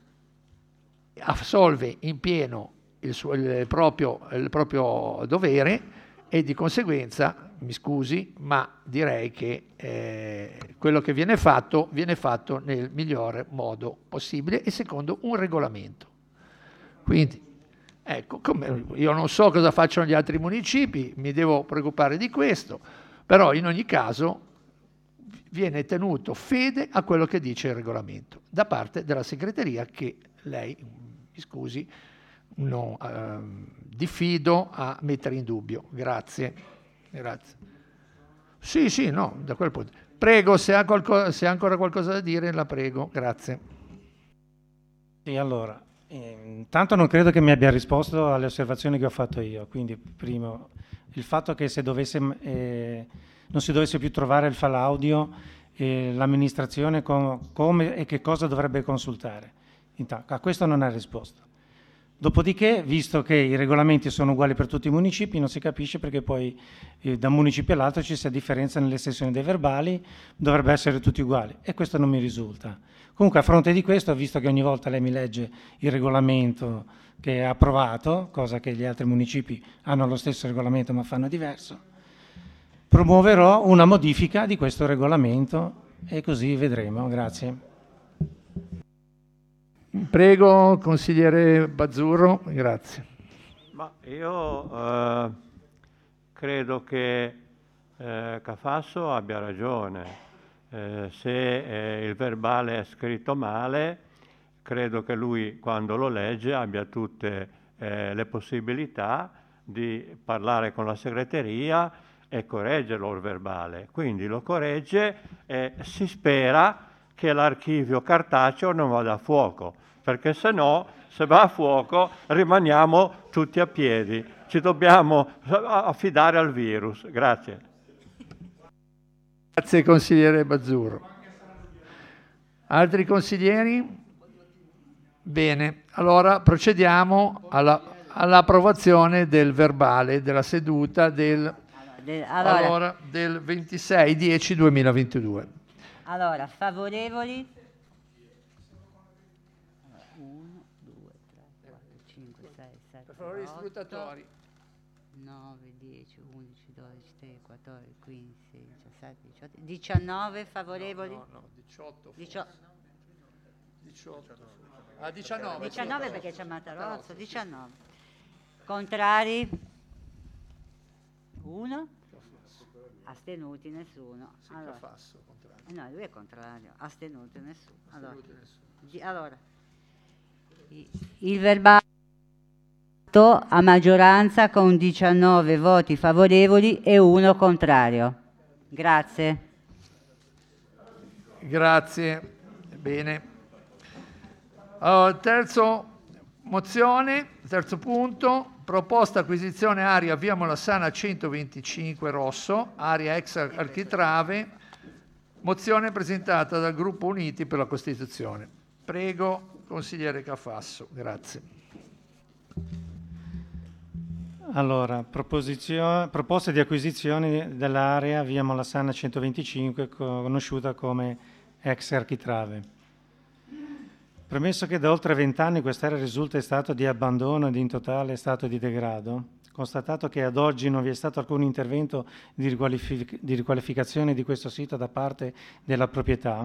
assolve in pieno il, suo, il, proprio, il proprio dovere e di conseguenza, mi scusi, ma direi che eh, quello che viene fatto viene fatto nel migliore modo possibile e secondo un regolamento. Quindi, ecco, come, io non so cosa facciano gli altri municipi, mi devo preoccupare di questo, però in ogni caso viene tenuto fede a quello che dice il regolamento da parte della segreteria che lei, mi scusi, non eh, diffido a mettere in dubbio. Grazie. Grazie. Sì, sì, no, da quel punto. Prego, se ha, qualcosa, se ha ancora qualcosa da dire, la prego. Grazie. Sì, allora, eh, intanto non credo che mi abbia risposto alle osservazioni che ho fatto io. Quindi, primo, il fatto che se dovesse, eh, non si dovesse più trovare il file audio, eh, l'amministrazione com- come e che cosa dovrebbe consultare. Intanto, a questo non ha risposto. Dopodiché, visto che i regolamenti sono uguali per tutti i municipi, non si capisce perché poi eh, da un municipio all'altro ci sia differenza nelle sessioni dei verbali, dovrebbe essere tutti uguali e questo non mi risulta. Comunque a fronte di questo, visto che ogni volta lei mi legge il regolamento che è approvato, cosa che gli altri municipi hanno lo stesso regolamento ma fanno diverso, promuoverò una modifica di questo regolamento e così vedremo. Grazie. Prego, consigliere Bazzurro, grazie. Ma io eh, credo che eh, Cafasso abbia ragione. Eh, se eh, il verbale è scritto male, credo che lui quando lo legge abbia tutte eh, le possibilità di parlare con la segreteria e correggerlo il verbale. Quindi lo corregge e si spera che l'archivio cartaceo non vada a fuoco, perché se no, se va a fuoco, rimaniamo tutti a piedi. Ci dobbiamo affidare al virus. Grazie. Grazie consigliere Bazzurro. Altri consiglieri? Bene, allora procediamo alla, all'approvazione del verbale della seduta del, allora, allora, del ventisei dieci duemilaventidue. Allora, favorevoli? uno, due, tre, quattro, cinque, sei, sette, otto, nove, dieci, undici, dodici, tredici, quattordici, quindici, sedici, diciassette, diciotto, diciannove favorevoli? No, no, diciotto. diciotto. diciotto. Ah, diciannove. diciannove sì, perché c'è Matarozzo, diciannove. Contrari? uno. Astenuti nessuno. Sì, Allora, Cafasso, contrario. eh no, lui è contrario. Astenuti nessuno. Allora, Astenuti nessuno. di- allora, i- il verbale a maggioranza con diciannove voti favorevoli e uno contrario. Grazie. Grazie, bene. Allora, terzo mozione, terzo punto, proposta acquisizione area via Molassana centoventicinque Rosso, area ex Architrave, mozione presentata dal gruppo Uniti per la Costituzione. Prego, consigliere Cafasso, grazie. Allora, proposizio- proposta di acquisizione dell'area via Molassana centoventicinque, conosciuta come ex Architrave. Premesso che da oltre vent'anni quest'area risulta in stato di abbandono ed in totale stato di degrado, constatato che ad oggi non vi è stato alcun intervento di, riqualific- di riqualificazione di questo sito da parte della proprietà,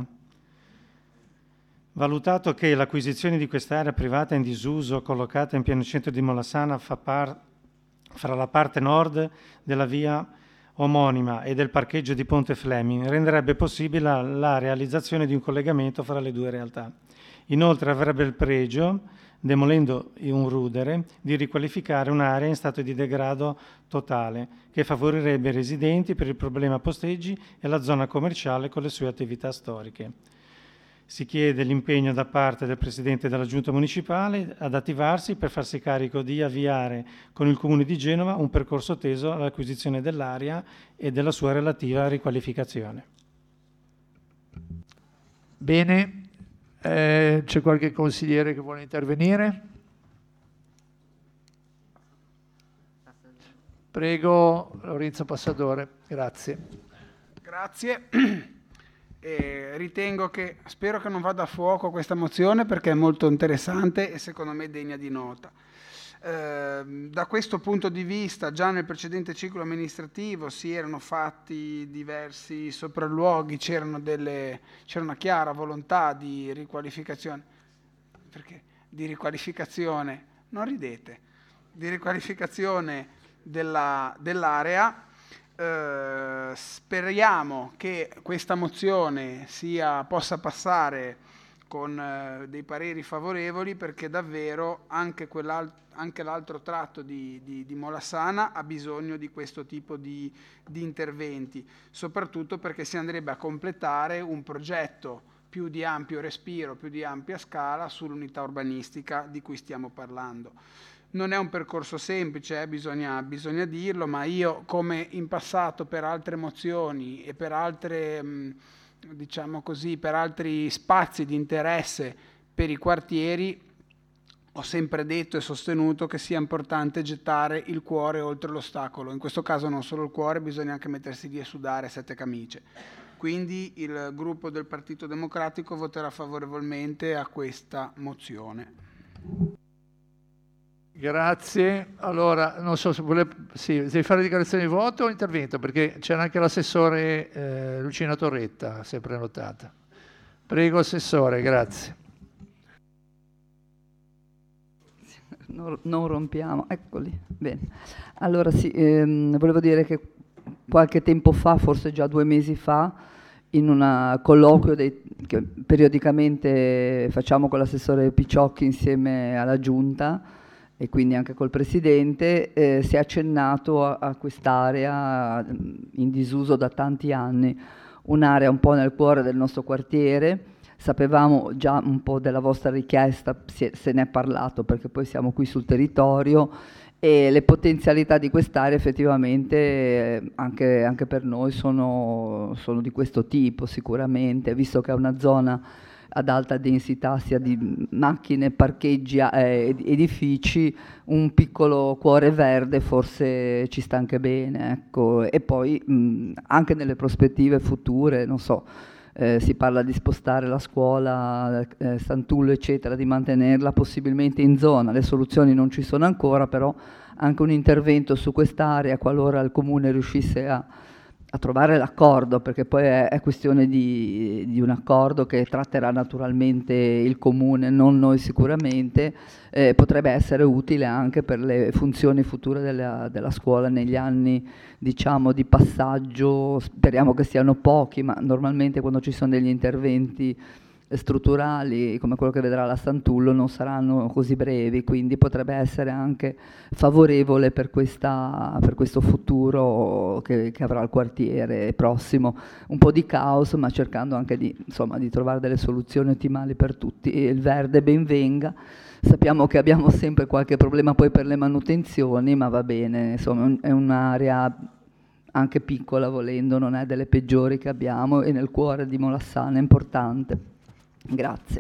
valutato che l'acquisizione di quest'area privata in disuso collocata in pieno centro di Molassana fa parte fra la parte nord della via omonima e del parcheggio di Ponte Fleming, renderebbe possibile la realizzazione di un collegamento fra le due realtà. Inoltre avrebbe il pregio, demolendo un rudere, di riqualificare un'area in stato di degrado totale, che favorirebbe i residenti per il problema posteggi e la zona commerciale con le sue attività storiche. Si chiede l'impegno da parte del Presidente della Giunta Municipale ad attivarsi per farsi carico di avviare con il Comune di Genova un percorso teso all'acquisizione dell'area e della sua relativa riqualificazione. Bene, eh, c'è qualche consigliere che vuole intervenire? Prego, Lorenzo Passadore, grazie. Grazie. E ritengo che, spero che non vada a fuoco questa mozione perché è molto interessante e secondo me degna di nota. Eh, da questo punto di vista, già nel precedente ciclo amministrativo si erano fatti diversi sopralluoghi, c'erano delle, c'era una chiara volontà di riqualificazione, perché di riqualificazione, non ridete, di riqualificazione della, dell'area. Uh, speriamo che questa mozione sia, possa passare con uh, dei pareri favorevoli, perché davvero anche, anche l'altro tratto di, di, di Molassana ha bisogno di questo tipo di, di interventi, soprattutto perché si andrebbe a completare un progetto più di ampio respiro, più di ampia scala sull'unità urbanistica di cui stiamo parlando. Non è un percorso semplice, eh, bisogna, bisogna dirlo, ma io, come in passato per altre mozioni e per altre, mh, diciamo così, per altri spazi di interesse per i quartieri, ho sempre detto e sostenuto che sia importante gettare il cuore oltre l'ostacolo. In questo caso non solo il cuore, bisogna anche mettersi lì e sudare sette camicie. Quindi il gruppo del Partito Democratico voterà favorevolmente a questa mozione. Grazie. Allora, non so se vuole, sì, devi fare dichiarazione di voto o intervento, perché c'era anche l'assessore eh, Lucina Torretta, si è prenotata. Prego, assessore, grazie. Non, non rompiamo, eccoli. Bene. Allora sì, ehm, volevo dire che qualche tempo fa, forse già due mesi fa, in un colloquio dei, che periodicamente facciamo con l'assessore Picciocchi insieme alla Giunta, e quindi anche col Presidente, eh, si è accennato a, a quest'area in disuso da tanti anni, un'area un po' nel cuore del nostro quartiere. Sapevamo già un po' della vostra richiesta, se, se ne è parlato perché poi siamo qui sul territorio, e le potenzialità di quest'area effettivamente eh, anche, anche per noi sono, sono di questo tipo sicuramente, visto che è una zona ad alta densità sia di macchine, parcheggi e edifici, un piccolo cuore verde forse ci sta anche bene, ecco. E poi mh, anche nelle prospettive future, non so, eh, si parla di spostare la scuola, eh, Sant'Ullo eccetera, di mantenerla possibilmente in zona, le soluzioni non ci sono ancora, però anche un intervento su quest'area, qualora il Comune riuscisse a a trovare l'accordo, perché poi è, è questione di, di un accordo che tratterà naturalmente il comune, non noi sicuramente, eh, potrebbe essere utile anche per le funzioni future della, della scuola negli anni, diciamo, di passaggio. Speriamo che siano pochi, ma normalmente quando ci sono degli interventi strutturali come quello che vedrà la Santullo non saranno così brevi, quindi potrebbe essere anche favorevole per, questa, per questo futuro che, che avrà il quartiere prossimo. Un po' di caos, ma cercando anche di, insomma, di trovare delle soluzioni ottimali per tutti. E il verde ben venga. Sappiamo che abbiamo sempre qualche problema poi per le manutenzioni, ma va bene, insomma è un'area anche piccola, volendo, non è delle peggiori che abbiamo, e nel cuore di Molassana è importante. Grazie.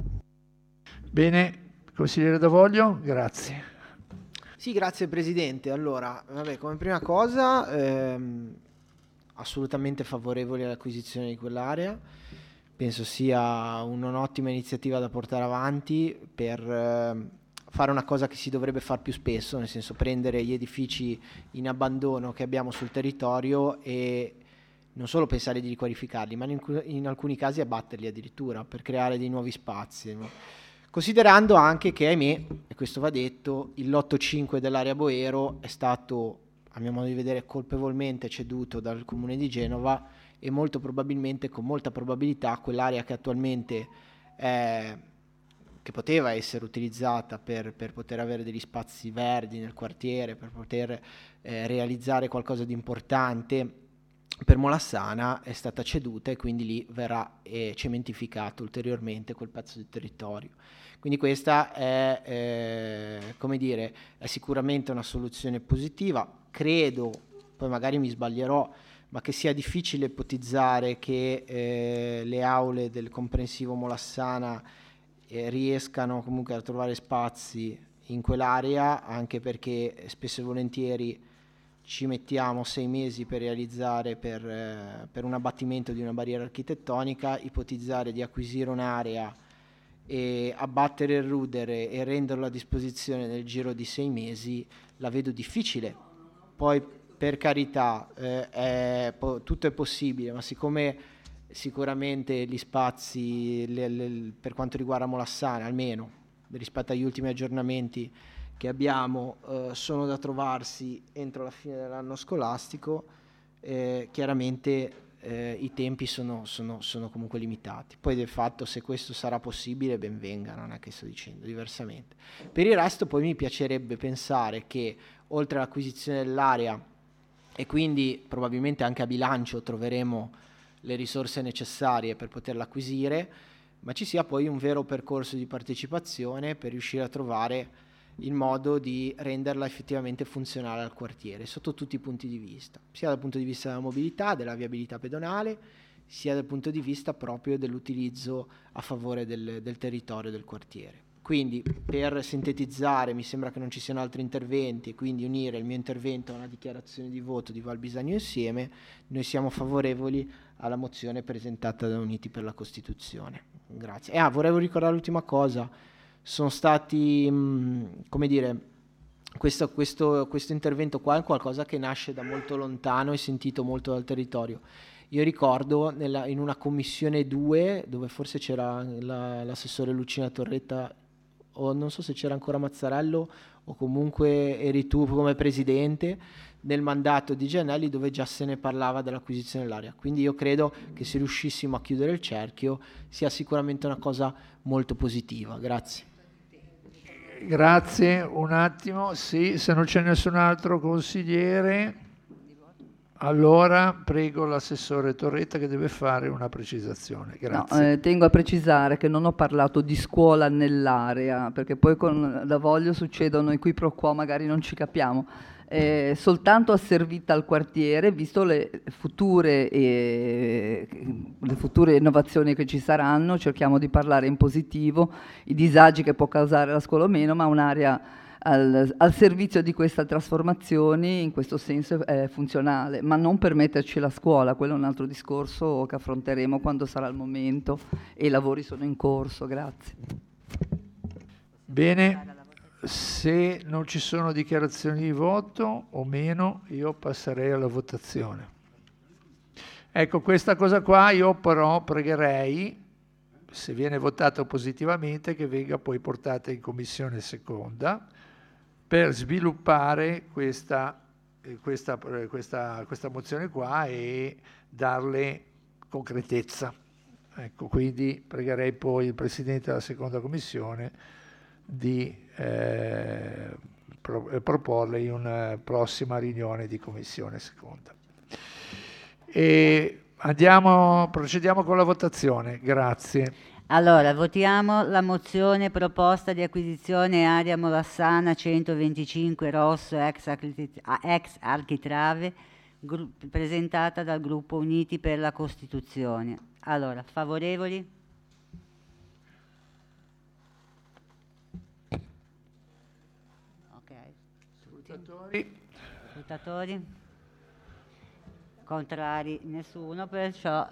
Bene, consigliere D'Avoglio, grazie. Sì, grazie Presidente. Allora, vabbè, come prima cosa, ehm, assolutamente favorevoli all'acquisizione di quell'area. Penso sia un'ottima iniziativa da portare avanti per eh, fare una cosa che si dovrebbe fare più spesso, nel senso prendere gli edifici in abbandono che abbiamo sul territorio e non solo pensare di riqualificarli, ma in, in alcuni casi abbatterli addirittura per creare dei nuovi spazi. No? Considerando anche che, ahimè, e questo va detto, il lotto cinque dell'area Boero è stato, a mio modo di vedere, colpevolmente ceduto dal Comune di Genova, e molto probabilmente, con molta probabilità, quell'area che attualmente è, che poteva essere utilizzata per, per poter avere degli spazi verdi nel quartiere, per poter eh, realizzare qualcosa di importante per Molassana, è stata ceduta, e quindi lì verrà eh, cementificato ulteriormente quel pezzo di territorio. Quindi questa è, eh, come dire, è sicuramente una soluzione positiva. Credo, poi magari mi sbaglierò, ma che sia difficile ipotizzare che eh, le aule del comprensivo Molassana eh, riescano comunque a trovare spazi in quell'area, anche perché spesso e volentieri ci mettiamo sei mesi per realizzare per, eh, per un abbattimento di una barriera architettonica. Ipotizzare di acquisire un'area e abbattere il rudere e renderlo a disposizione nel giro di sei mesi la vedo difficile. Poi, per carità, eh, è, po- tutto è possibile, ma siccome sicuramente gli spazi le, le, per quanto riguarda Molassana, almeno rispetto agli ultimi aggiornamenti che abbiamo, eh, sono da trovarsi entro la fine dell'anno scolastico, eh, chiaramente eh, i tempi sono, sono, sono comunque limitati. Poi del fatto, se questo sarà possibile, ben venga, non è che sto dicendo diversamente. Per il resto poi mi piacerebbe pensare che oltre all'acquisizione dell'area, e quindi probabilmente anche a bilancio troveremo le risorse necessarie per poterla acquisire, ma ci sia poi un vero percorso di partecipazione per riuscire a trovare il modo di renderla effettivamente funzionale al quartiere sotto tutti i punti di vista, sia dal punto di vista della mobilità, della viabilità pedonale, sia dal punto di vista proprio dell'utilizzo a favore del, del territorio del quartiere. Quindi, per sintetizzare, mi sembra che non ci siano altri interventi, e quindi unire il mio intervento a una dichiarazione di voto di Val Bisagno insieme, noi siamo favorevoli alla mozione presentata da Uniti per la Costituzione. Grazie. E ah, vorrei ricordare l'ultima cosa. Sono stati, mh, come dire, questo, questo, questo intervento qua è qualcosa che nasce da molto lontano e sentito molto dal territorio. Io ricordo nella, in una commissione due, dove forse c'era la, l'assessore Lucina Torretta, o non so se c'era ancora Mazzarello, o comunque eri tu come presidente, nel mandato di Gianelli, dove già se ne parlava dell'acquisizione dell'area. Quindi io credo che se riuscissimo a chiudere il cerchio sia sicuramente una cosa molto positiva. Grazie. Grazie, un attimo, sì, se non c'è nessun altro consigliere, allora prego l'assessore Torretta che deve fare una precisazione. Grazie. No, eh, tengo a precisare che non ho parlato di scuola nell'area, perché poi con D'Avoglio succedono i qui pro quo, magari non ci capiamo. Eh, soltanto asservita al quartiere, visto le future, eh, le future innovazioni che ci saranno, cerchiamo di parlare in positivo, i disagi che può causare la scuola o meno, ma un'area al, al servizio di queste trasformazioni, in questo senso è funzionale, ma non per metterci la scuola, quello è un altro discorso che affronteremo quando sarà il momento e i lavori sono in corso. Grazie. Bene. Se non ci sono dichiarazioni di voto o meno, io passerei alla votazione. Ecco, questa cosa qua io però pregherei, se viene votato positivamente, che venga poi portata in commissione seconda per sviluppare questa, questa, questa, questa mozione qua e darle concretezza. Ecco, quindi pregherei poi il Presidente della seconda commissione di eh, pro, proporle in una prossima riunione di commissione seconda. E andiamo, procediamo con la votazione. Grazie. Allora, votiamo la mozione proposta di acquisizione area Morassana centoventicinque Rosso ex, ex Architrave, gru- presentata dal gruppo Uniti per la Costituzione. Allora, favorevoli? Ok. Votatori? Votatori? Contrari? Nessuno, perciò...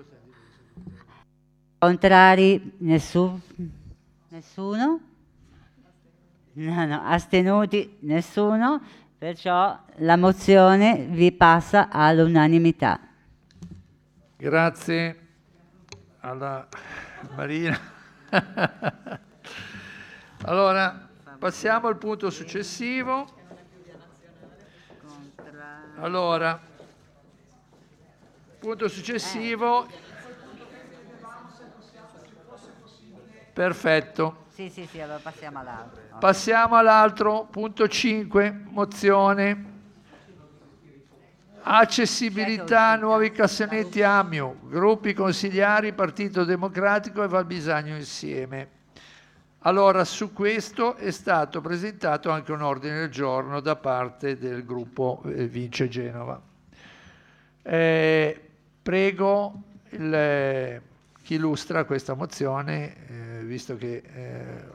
Contrari? Nessuno? Nessuno? No, no. Astenuti? Nessuno? Perciò la mozione vi passa all'unanimità. Grazie alla Marina. Allora, passiamo al punto successivo. Allora, punto successivo. Perfetto. Sì, sì, sì, allora passiamo all'altro. Okay. Passiamo all'altro, punto cinque, mozione. Accessibilità, nuovi cassonetti A M I U, gruppi consigliari, Partito Democratico e Valbisagno insieme. Allora, su questo è stato presentato anche un ordine del giorno da parte del gruppo eh, Vince Genova. Eh, prego il, chi illustra questa mozione, eh, visto che... Eh,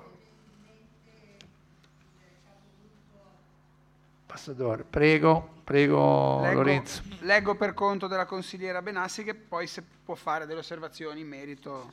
Prego, prego leggo, Lorenzo. Leggo per conto della consigliera Benassi, che poi se può fare delle osservazioni in merito.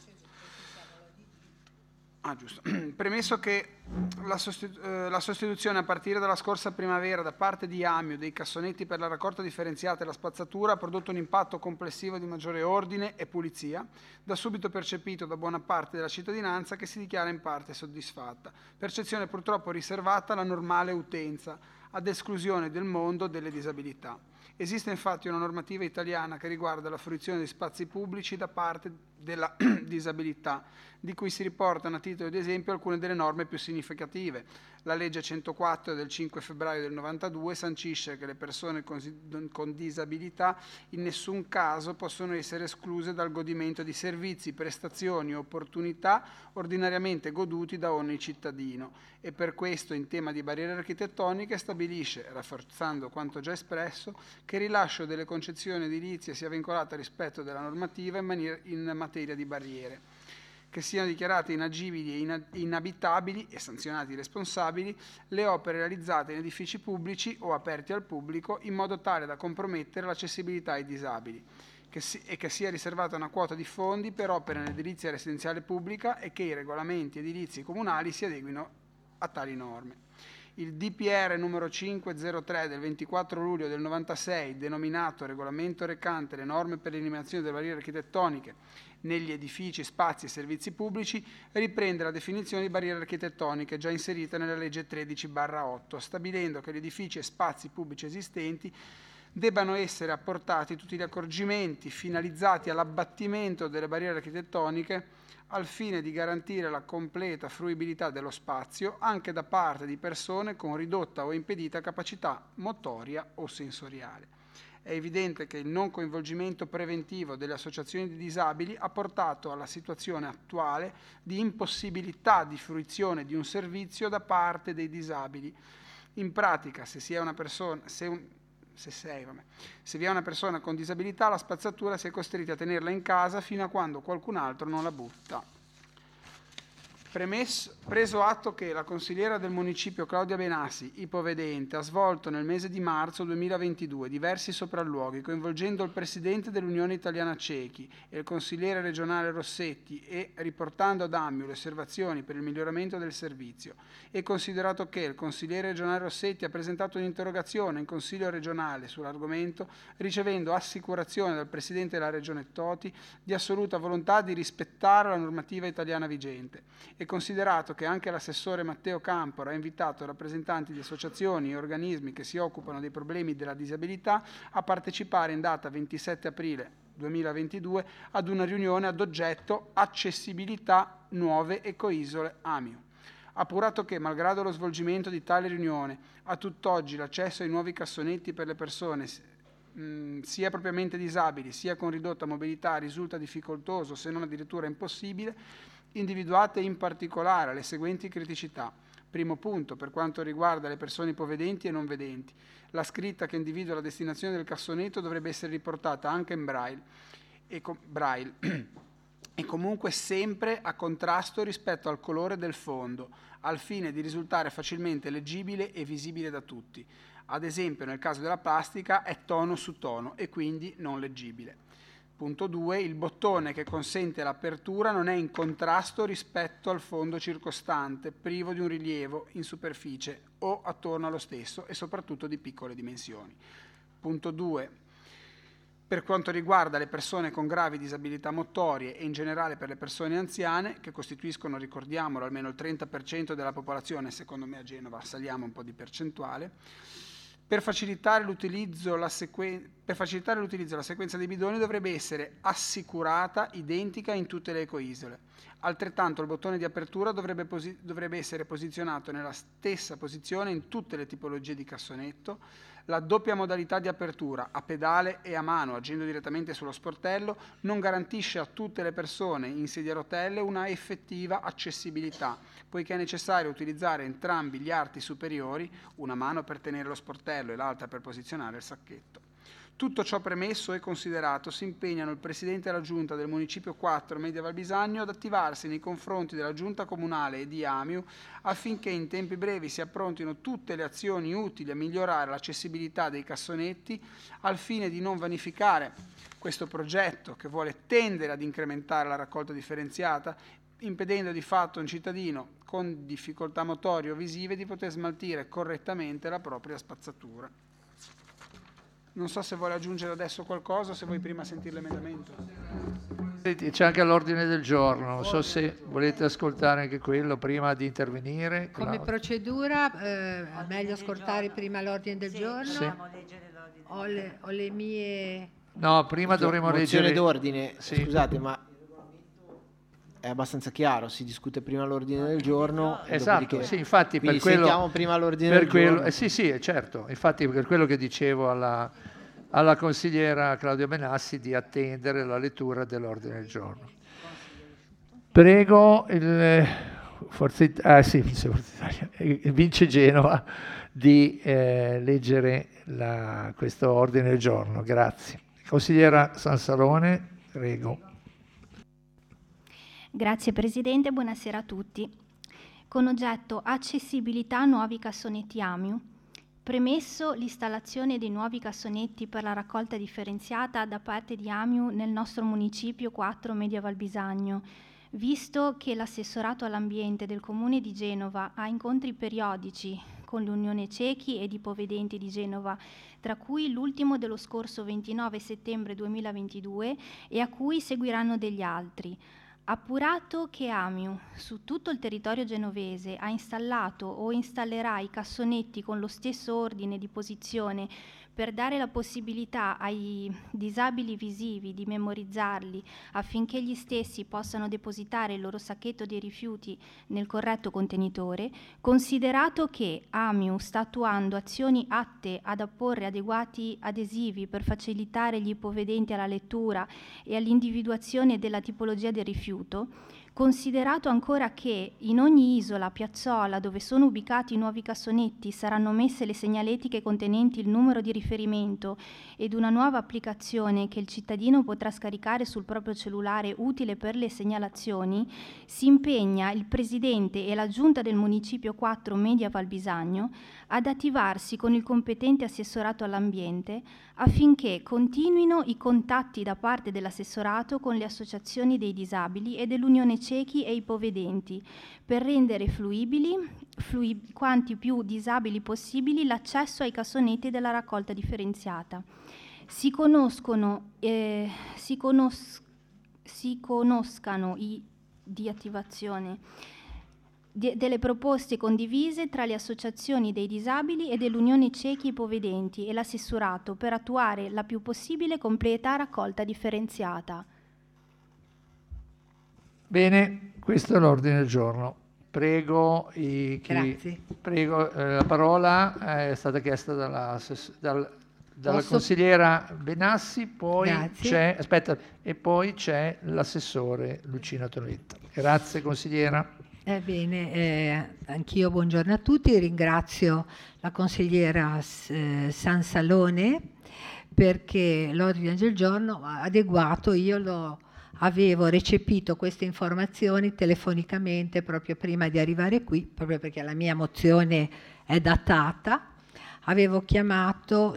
Ah, giusto. Premesso che la, sostitu- eh, la sostituzione a partire dalla scorsa primavera da parte di A M I U dei cassonetti per la raccolta differenziata e la spazzatura ha prodotto un impatto complessivo di maggiore ordine e pulizia, da subito percepito da buona parte della cittadinanza, che si dichiara in parte soddisfatta. Percezione purtroppo riservata alla normale utenza, ad esclusione del mondo delle disabilità. Esiste infatti una normativa italiana che riguarda la fruizione di spazi pubblici da parte della disabilità, di cui si riportano a titolo di esempio alcune delle norme più significative. La legge centoquattro del cinque febbraio del novantadue sancisce che le persone con, con disabilità in nessun caso possono essere escluse dal godimento di servizi, prestazioni o opportunità ordinariamente goduti da ogni cittadino, e per questo in tema di barriere architettoniche stabilisce, rafforzando quanto già espresso, che il rilascio delle concessioni edilizie sia vincolato al rispetto della normativa in, maniera, in materia di barriere, che siano dichiarate inagibili e inabitabili e sanzionati i responsabili le opere realizzate in edifici pubblici o aperti al pubblico in modo tale da compromettere l'accessibilità ai disabili, che si, e che sia riservata una quota di fondi per opere in edilizia residenziale pubblica e che i regolamenti edilizi comunali si adeguino a tali norme. Il D P R numero cinquecentotre del ventiquattro luglio del novantasei, denominato Regolamento recante le norme per l'eliminazione delle barriere architettoniche negli edifici, spazi e servizi pubblici, riprende la definizione di barriere architettoniche già inserita nella legge tredici barra otto, stabilendo che gli edifici e spazi pubblici esistenti debbano essere apportati tutti gli accorgimenti finalizzati all'abbattimento delle barriere architettoniche al fine di garantire la completa fruibilità dello spazio anche da parte di persone con ridotta o impedita capacità motoria o sensoriale. È evidente che il non coinvolgimento preventivo delle associazioni di disabili ha portato alla situazione attuale di impossibilità di fruizione di un servizio da parte dei disabili. In pratica, se si è una persona, se un, Se, sei, vabbè. se vi è una persona con disabilità, la spazzatura si è costretti a tenerla in casa fino a quando qualcun altro non la butta. Premesso, preso atto che la consigliera del municipio Claudia Benassi, ipovedente, ha svolto nel mese di marzo duemilaventidue diversi sopralluoghi coinvolgendo il presidente dell'Unione Italiana Cechi e il consigliere regionale Rossetti e riportando ad Amiu le osservazioni per il miglioramento del servizio, e considerato che il consigliere regionale Rossetti ha presentato un'interrogazione in Consiglio regionale sull'argomento, ricevendo assicurazione dal presidente della regione Toti di assoluta volontà di rispettare la normativa italiana vigente, e considerato che anche l'assessore Matteo Campora ha invitato rappresentanti di associazioni e organismi che si occupano dei problemi della disabilità a partecipare in data ventisette aprile duemilaventidue ad una riunione ad oggetto accessibilità nuove ecoisole Amiu. Appurato che, malgrado lo svolgimento di tale riunione, a tutt'oggi l'accesso ai nuovi cassonetti per le persone mh, sia propriamente disabili sia con ridotta mobilità risulta difficoltoso, se non addirittura impossibile, individuate in particolare le seguenti criticità. Primo punto, per quanto riguarda le persone ipovedenti e non vedenti. La scritta che individua la destinazione del cassonetto dovrebbe essere riportata anche in braille e, com- braille, e comunque sempre a contrasto rispetto al colore del fondo, al fine di risultare facilmente leggibile e visibile da tutti. Ad esempio, nel caso della plastica è tono su tono e quindi non leggibile. Punto due. Il bottone che consente l'apertura non è in contrasto rispetto al fondo circostante, privo di un rilievo in superficie o attorno allo stesso e soprattutto di piccole dimensioni. Punto due. Per quanto riguarda le persone con gravi disabilità motorie e in generale per le persone anziane, che costituiscono, ricordiamolo, almeno il trenta per cento della popolazione, secondo me a Genova saliamo un po' di percentuale, Per facilitare l'utilizzo la, sequen- per facilitare l'utilizzo la sequenza dei bidoni dovrebbe essere assicurata identica in tutte le ecoisole. Altrettanto il bottone di apertura dovrebbe, posi- dovrebbe essere posizionato nella stessa posizione in tutte le tipologie di cassonetto. La doppia modalità di apertura, a pedale e a mano, agendo direttamente sullo sportello, non garantisce a tutte le persone in sedia a rotelle una effettiva accessibilità, poiché è necessario utilizzare entrambi gli arti superiori, una mano per tenere lo sportello e l'altra per posizionare il sacchetto. Tutto ciò premesso e considerato, si impegnano il Presidente della Giunta del Municipio quattro Media Valbisagno ad attivarsi nei confronti della Giunta Comunale e di Amiu affinché in tempi brevi si approntino tutte le azioni utili a migliorare l'accessibilità dei cassonetti al fine di non vanificare questo progetto che vuole tendere ad incrementare la raccolta differenziata, impedendo di fatto a un cittadino con difficoltà motorie o visive di poter smaltire correttamente la propria spazzatura. Non so se vuole aggiungere adesso qualcosa o se vuoi prima sentire l'emendamento. C'è anche l'ordine del giorno, non so se volete ascoltare anche quello prima di intervenire. Come Claudia. procedura eh, è meglio ascoltare prima l'ordine del giorno. Sì. Ho, le, ho le mie... No, prima dovremo Mozione leggere... d'ordine, Sì. scusate, ma è abbastanza chiaro, si discute prima l'ordine del giorno. Esatto, dopodiché- sì, infatti per quindi quello, sentiamo prima l'ordine per del quello, giorno. eh, sì, sì, certo, infatti per quello che dicevo alla, alla consigliera Claudia Benassi di attendere la lettura dell'ordine del giorno. Prego il Forza Italia, ah, sì, Forza Italia, il Vince Genova di eh, leggere la, questo ordine del giorno, grazie. Consigliera Sansalone, prego. Grazie Presidente, buonasera a tutti. Con oggetto accessibilità nuovi cassonetti Amiu. Premesso l'installazione dei nuovi cassonetti per la raccolta differenziata da parte di Amiu nel nostro municipio quattro Media Valbisagno, visto che l'assessorato all'ambiente del Comune di Genova ha incontri periodici con l'Unione Cechi ed Ipovedenti di Genova, tra cui l'ultimo dello scorso ventinove settembre duemilaventidue e a cui seguiranno degli altri. Appurato che Amiu, su tutto il territorio genovese, ha installato o installerà i cassonetti con lo stesso ordine di posizione per dare la possibilità ai disabili visivi di memorizzarli affinché gli stessi possano depositare il loro sacchetto dei rifiuti nel corretto contenitore, considerato che Amiu sta attuando azioni atte ad apporre adeguati adesivi per facilitare gli ipovedenti alla lettura e all'individuazione della tipologia del rifiuto, Considerato ancora che in ogni isola, piazzola dove sono ubicati i nuovi cassonetti saranno messe le segnaletiche contenenti il numero di riferimento ed una nuova applicazione che il cittadino potrà scaricare sul proprio cellulare utile per le segnalazioni, si impegna il Presidente e la Giunta del Municipio quattro Media Valbisagno ad attivarsi con il competente assessorato all'ambiente affinché continuino i contatti da parte dell'assessorato con le associazioni dei disabili e dell'Unione Ciechi e Ipovedenti per rendere fruibili, flui, quanti più disabili possibili l'accesso ai cassonetti della raccolta differenziata. Si conoscono, eh, si conos- si conoscano i di attivazione de- delle proposte condivise tra le associazioni dei disabili e dell'Unione Ciechi Ipovedenti e l'assessorato per attuare la più possibile completa raccolta differenziata. Bene, questo è l'ordine del giorno. Prego, i, chi, Grazie. prego eh, la parola è stata chiesta dalla, dal, dalla Posso? consigliera Benassi, poi Grazie. c'è, aspetta, e poi c'è l'assessore Lucina Tonetta. Grazie consigliera. Ebbene, eh, anch'io buongiorno a tutti, ringrazio la consigliera eh, Sansalone perché l'ordine del giorno adeguato io lo avevo recepito queste informazioni telefonicamente proprio prima di arrivare qui, proprio perché la mia mozione è datata. Avevo chiamato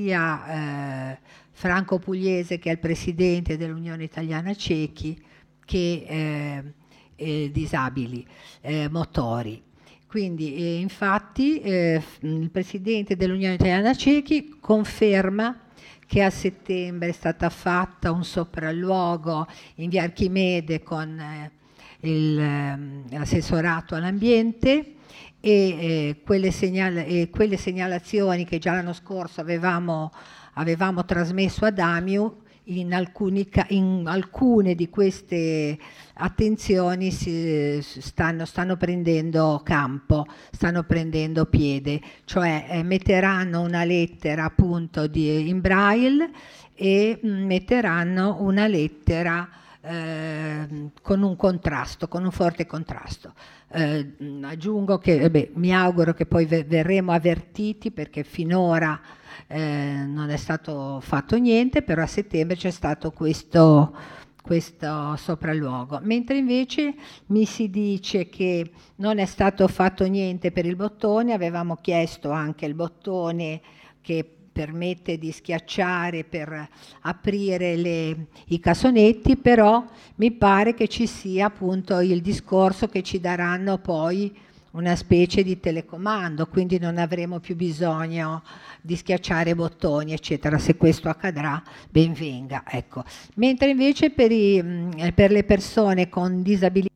sia eh, Franco Pugliese, che è il presidente dell'Unione Italiana Ciechi, che eh, eh, disabili eh, motori. Quindi eh, infatti eh, il presidente dell'Unione Italiana Ciechi conferma che a settembre è stata fatta un sopralluogo in via Archimede con eh, il, eh, l'assessorato all'ambiente e, eh, quelle segnala- e quelle segnalazioni che già l'anno scorso avevamo, avevamo trasmesso ad Amiu, in, alcuni ca- in alcune di queste attenzioni si stanno, stanno prendendo campo, stanno prendendo piede, cioè eh, metteranno una lettera appunto di, in braille e mh, metteranno una lettera eh, con un contrasto, con un forte contrasto. Eh, aggiungo che eh beh, mi auguro che poi ver- verremo avvertiti perché finora eh, non è stato fatto niente, però a settembre c'è stato questo, questo sopralluogo, mentre invece mi si dice che non è stato fatto niente per il bottone. Avevamo chiesto anche il bottone che permette di schiacciare per aprire le, i cassonetti, però mi pare che ci sia appunto il discorso che ci daranno poi una specie di telecomando, quindi non avremo più bisogno di schiacciare bottoni, eccetera. Se questo accadrà, ben venga. Ecco. Mentre invece per, i, per le persone con disabilità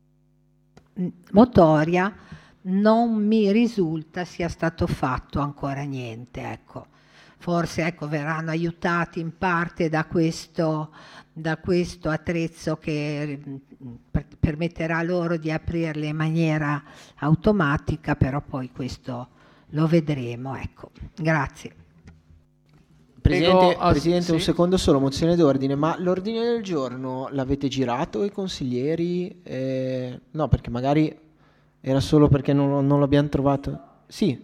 motoria non mi risulta sia stato fatto ancora niente. Ecco. Forse ecco, verranno aiutati in parte da questo, da questo attrezzo che per, permetterà loro di aprirle in maniera automatica, però poi questo lo vedremo. Ecco. Grazie. Presidente, Prego, ah, Presidente sì. un secondo solo, mozione d'ordine, ma l'ordine del giorno l'avete girato ai consiglieri? Eh, no, perché magari era solo perché non, non l'abbiamo trovato. Sì.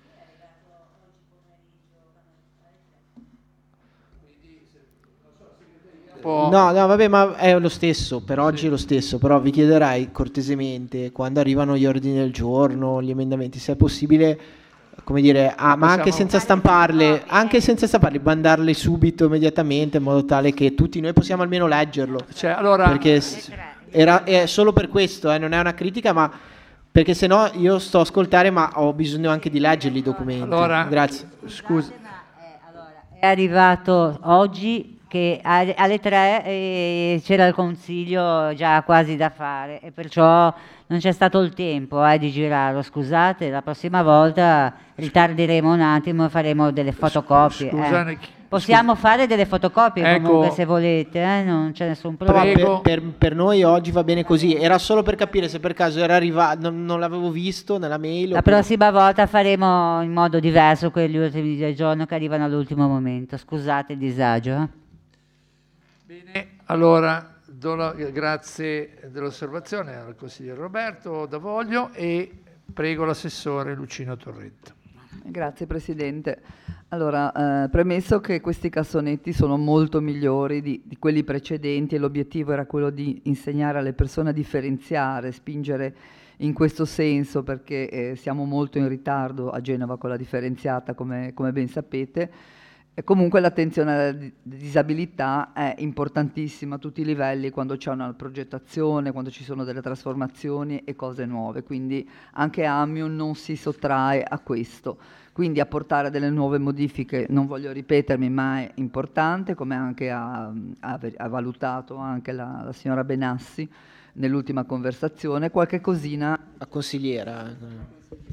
No, no, vabbè, ma è lo stesso, per oggi sì. È lo stesso, però vi chiederei cortesemente, quando arrivano gli ordini del giorno, gli emendamenti, se è possibile, come dire, ah, ma anche senza stamparle, anche senza stamparle, mandarle subito, immediatamente, in modo tale che tutti noi possiamo almeno leggerlo. Cioè, allora... Perché era, è solo per questo, eh, non è una critica, ma perché sennò io sto a ascoltare, ma ho bisogno anche di leggerli i documenti. Allora, grazie. Scusa. È arrivato oggi che alle tre eh, c'era il consiglio già quasi da fare e perciò non c'è stato il tempo eh, di girarlo. Scusate, la prossima volta ritarderemo un attimo e faremo delle fotocopie. Scusate, eh. Possiamo scusa. fare delle fotocopie ecco, comunque se volete, eh? Non c'è nessun problema. Per, per, per noi oggi va bene così, era solo per capire se per caso era arrivato, non, non l'avevo visto nella mail. La prossima volta faremo in modo diverso quelli ultimi del giorno che arrivano all'ultimo momento. Scusate il disagio. Eh? Bene, allora do la, grazie dell'osservazione al consigliere Roberto D'Avoglio e prego l'assessore Lucina Torretta. Grazie Presidente. Allora, eh, premesso che questi cassonetti sono molto migliori di, di quelli precedenti e l'obiettivo era quello di insegnare alle persone a differenziare, spingere in questo senso perché eh, siamo molto in ritardo a Genova con la differenziata, come, come ben sapete. E comunque l'attenzione alla disabilità è importantissima a tutti i livelli quando c'è una progettazione, quando ci sono delle trasformazioni e cose nuove, quindi anche Amio non si sottrae a questo. Quindi apportare delle nuove modifiche, non voglio ripetermi, ma è importante, come anche ha, ha, ha valutato anche la, la signora Benassi nell'ultima conversazione, qualche cosina... La consigliera...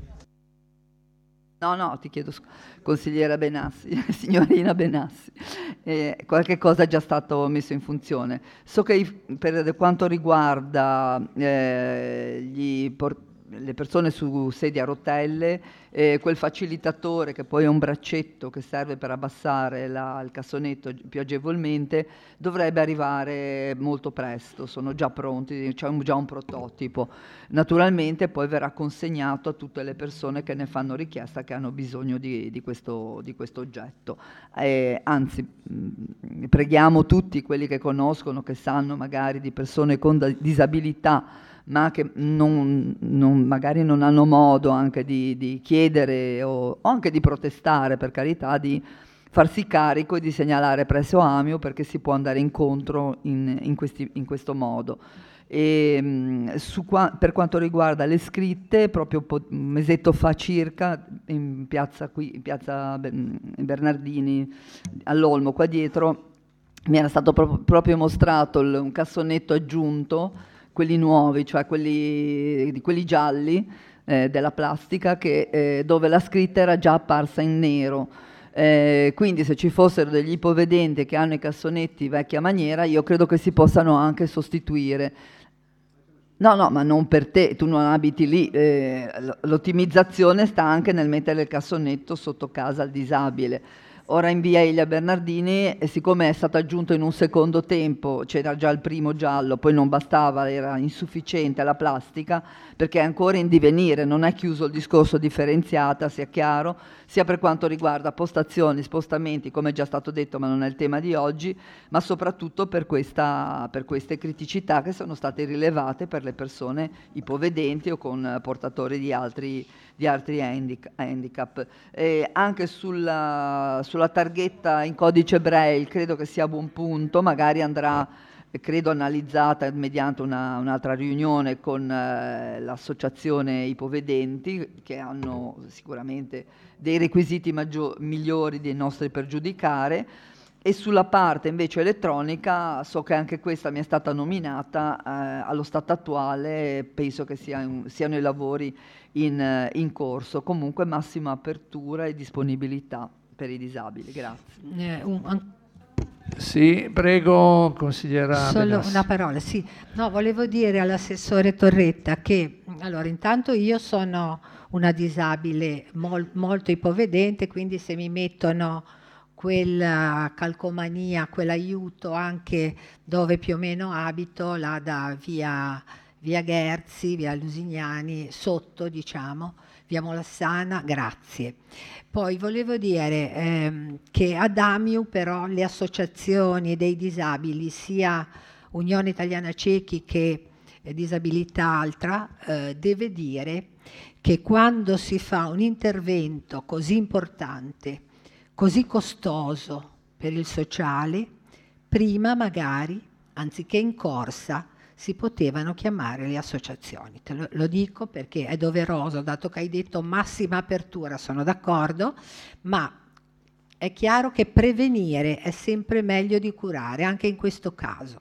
No, no, ti chiedo scusa, consigliera Benassi, signorina Benassi, eh, qualche cosa è già stato messo in funzione. So che per quanto riguarda eh, gli por- le persone su sedia a rotelle, eh, quel facilitatore che poi è un braccetto che serve per abbassare la, il cassonetto più agevolmente, dovrebbe arrivare molto presto, sono già pronti, c'è un, già un prototipo. Naturalmente poi verrà consegnato a tutte le persone che ne fanno richiesta, che hanno bisogno di, di, questo, di questo oggetto. Eh, anzi, mh, preghiamo tutti quelli che conoscono, che sanno magari di persone con da- disabilità, ma che non, non, magari non hanno modo anche di, di chiedere o, o anche di protestare, per carità, di farsi carico e di segnalare presso Amio, perché si può andare incontro in, in, questi, in questo modo. E, su qua, per quanto riguarda le scritte, proprio un mesetto fa circa, in piazza, qui, in piazza Bernardini, all'Olmo, qua dietro, mi era stato pro- proprio mostrato il, un cassonetto aggiunto, quelli nuovi, cioè quelli, quelli gialli eh, della plastica, che, eh, dove la scritta era già apparsa in nero. Eh, quindi se ci fossero degli ipovedenti che hanno i cassonetti vecchia maniera, io credo che si possano anche sostituire. No, no, ma non per te, tu non abiti lì. Eh, l'ottimizzazione sta anche nel mettere il cassonetto sotto casa al disabile. Ora in via Elia Bernardini, e siccome è stato aggiunto in un secondo tempo, c'era già il primo giallo, poi non bastava, era insufficiente la plastica, perché è ancora in divenire, non è chiuso il discorso differenziata, sia chiaro, sia per quanto riguarda postazioni, spostamenti, come è già stato detto, ma non è il tema di oggi, ma soprattutto per, questa, per queste criticità che sono state rilevate per le persone ipovedenti o con portatori di altri, di altri handicap. E anche sulla, sulla targhetta in codice Braille credo che sia a buon punto, magari andrà, credo, analizzata mediante una, un'altra riunione con eh, l'associazione ipovedenti, che hanno sicuramente dei requisiti maggio- migliori dei nostri per giudicare. E sulla parte invece elettronica so che anche questa mi è stata nominata, eh, allo stato attuale penso che sia un, siano i lavori in, in corso. Comunque massima apertura e disponibilità per i disabili. Grazie. Eh, un, an- Sì, prego, consigliera Solo Benassi. una parola, sì. No, volevo dire all'assessore Torretta che, allora, intanto io sono una disabile mol- molto ipovedente, quindi se mi mettono quella calcomania, quell'aiuto anche dove più o meno abito, là da via, via Gherzi, via Lusignani, sotto diciamo, via Molassana, grazie. Poi volevo dire ehm, che ad Amiu però le associazioni dei disabili, sia Unione Italiana Ciechi che eh, Disabilità Altra, eh, deve dire che quando si fa un intervento così importante, così costoso per il sociale, prima magari, anziché in corsa, si potevano chiamare le associazioni. Te lo, lo dico perché è doveroso, dato che hai detto massima apertura, sono d'accordo, ma è chiaro che prevenire è sempre meglio di curare, anche in questo caso.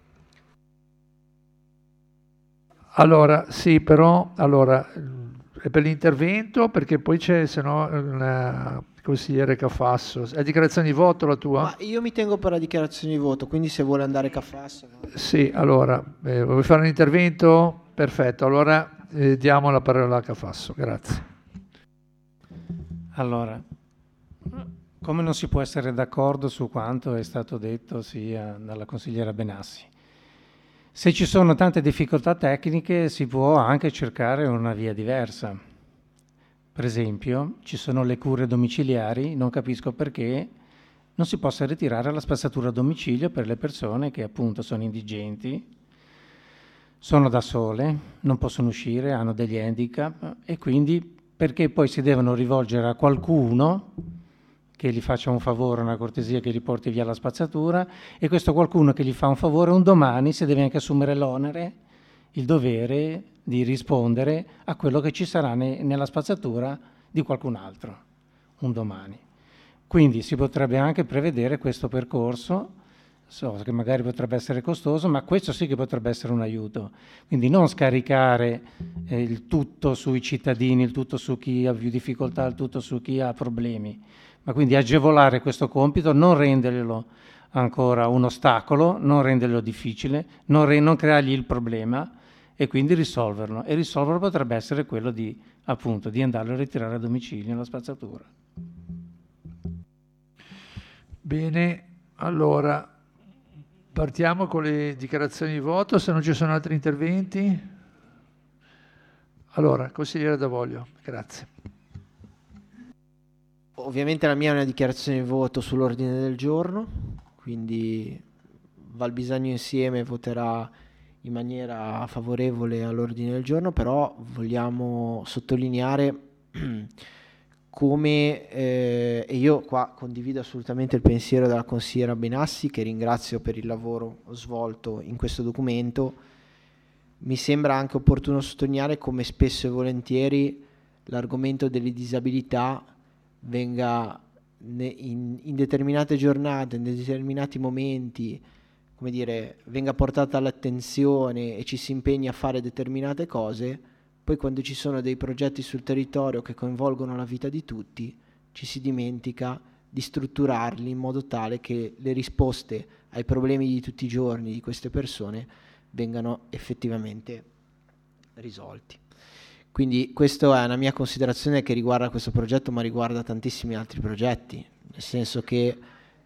Allora, sì, però, allora, è per l'intervento, perché poi c'è, se no, una consigliere Cafasso. È dichiarazione di voto la tua? Ma io mi tengo per la dichiarazione di voto, quindi se vuole andare Cafasso. No? Sì, allora, eh, vuoi fare un intervento? Perfetto, allora eh, diamo la parola a Cafasso, grazie. Allora, come non si può essere d'accordo su quanto è stato detto sia dalla consigliera Benassi? Se ci sono tante difficoltà tecniche si può anche cercare una via diversa. Per esempio, ci sono le cure domiciliari, non capisco perché non si possa ritirare la spazzatura a domicilio per le persone che appunto sono indigenti, sono da sole, non possono uscire, hanno degli handicap e quindi perché poi si devono rivolgere a qualcuno che gli faccia un favore, una cortesia, che gli porti via la spazzatura, e questo qualcuno che gli fa un favore un domani si deve anche assumere l'onere, il dovere di rispondere a quello che ci sarà ne, nella spazzatura di qualcun altro un domani. Quindi si potrebbe anche prevedere questo percorso, so che magari potrebbe essere costoso, ma questo sì che potrebbe essere un aiuto. Quindi non scaricare eh, il tutto sui cittadini, il tutto su chi ha più difficoltà, il tutto su chi ha problemi, ma quindi agevolare questo compito, non renderlo ancora un ostacolo, non renderlo difficile, non, re- non creargli il problema e quindi risolverlo. E risolverlo potrebbe essere quello di, appunto, di andarlo a ritirare a domicilio la spazzatura. Bene, allora partiamo con le dichiarazioni di voto, se non ci sono altri interventi. Allora, consigliere D'Avoglio, grazie. Ovviamente la mia è una dichiarazione di voto sull'ordine del giorno, quindi Valbisagno insieme voterà in maniera favorevole all'ordine del giorno, però vogliamo sottolineare come, eh, e io qua condivido assolutamente il pensiero della consigliera Benassi, che ringrazio per il lavoro svolto in questo documento. Mi sembra anche opportuno sottolineare come spesso e volentieri l'argomento delle disabilità venga in, in determinate giornate, in determinati momenti, come dire, venga portata all'attenzione e ci si impegna a fare determinate cose, poi quando ci sono dei progetti sul territorio che coinvolgono la vita di tutti, ci si dimentica di strutturarli in modo tale che le risposte ai problemi di tutti i giorni di queste persone vengano effettivamente risolti. Quindi questa è una mia considerazione che riguarda questo progetto, ma riguarda tantissimi altri progetti, nel senso che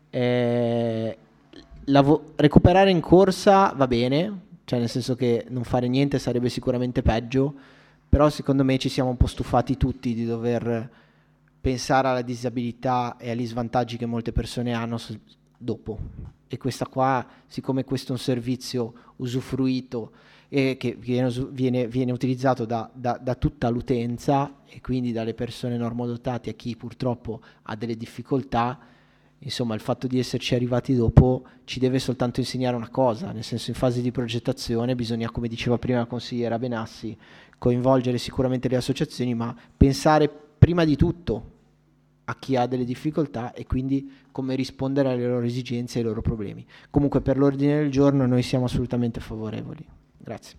eh, lavo- recuperare in corsa va bene, cioè nel senso che non fare niente sarebbe sicuramente peggio, però secondo me ci siamo un po' stufati tutti di dover pensare alla disabilità e agli svantaggi che molte persone hanno dopo. E questa qua, siccome questo è un servizio usufruito e che viene, viene, viene utilizzato da, da, da tutta l'utenza e quindi dalle persone normodotate a chi purtroppo ha delle difficoltà, insomma il fatto di esserci arrivati dopo ci deve soltanto insegnare una cosa, nel senso in fase di progettazione bisogna, come diceva prima la consigliera Benassi, coinvolgere sicuramente le associazioni, ma pensare prima di tutto a chi ha delle difficoltà e quindi come rispondere alle loro esigenze e ai loro problemi. Comunque per l'ordine del giorno noi siamo assolutamente favorevoli. Grazie.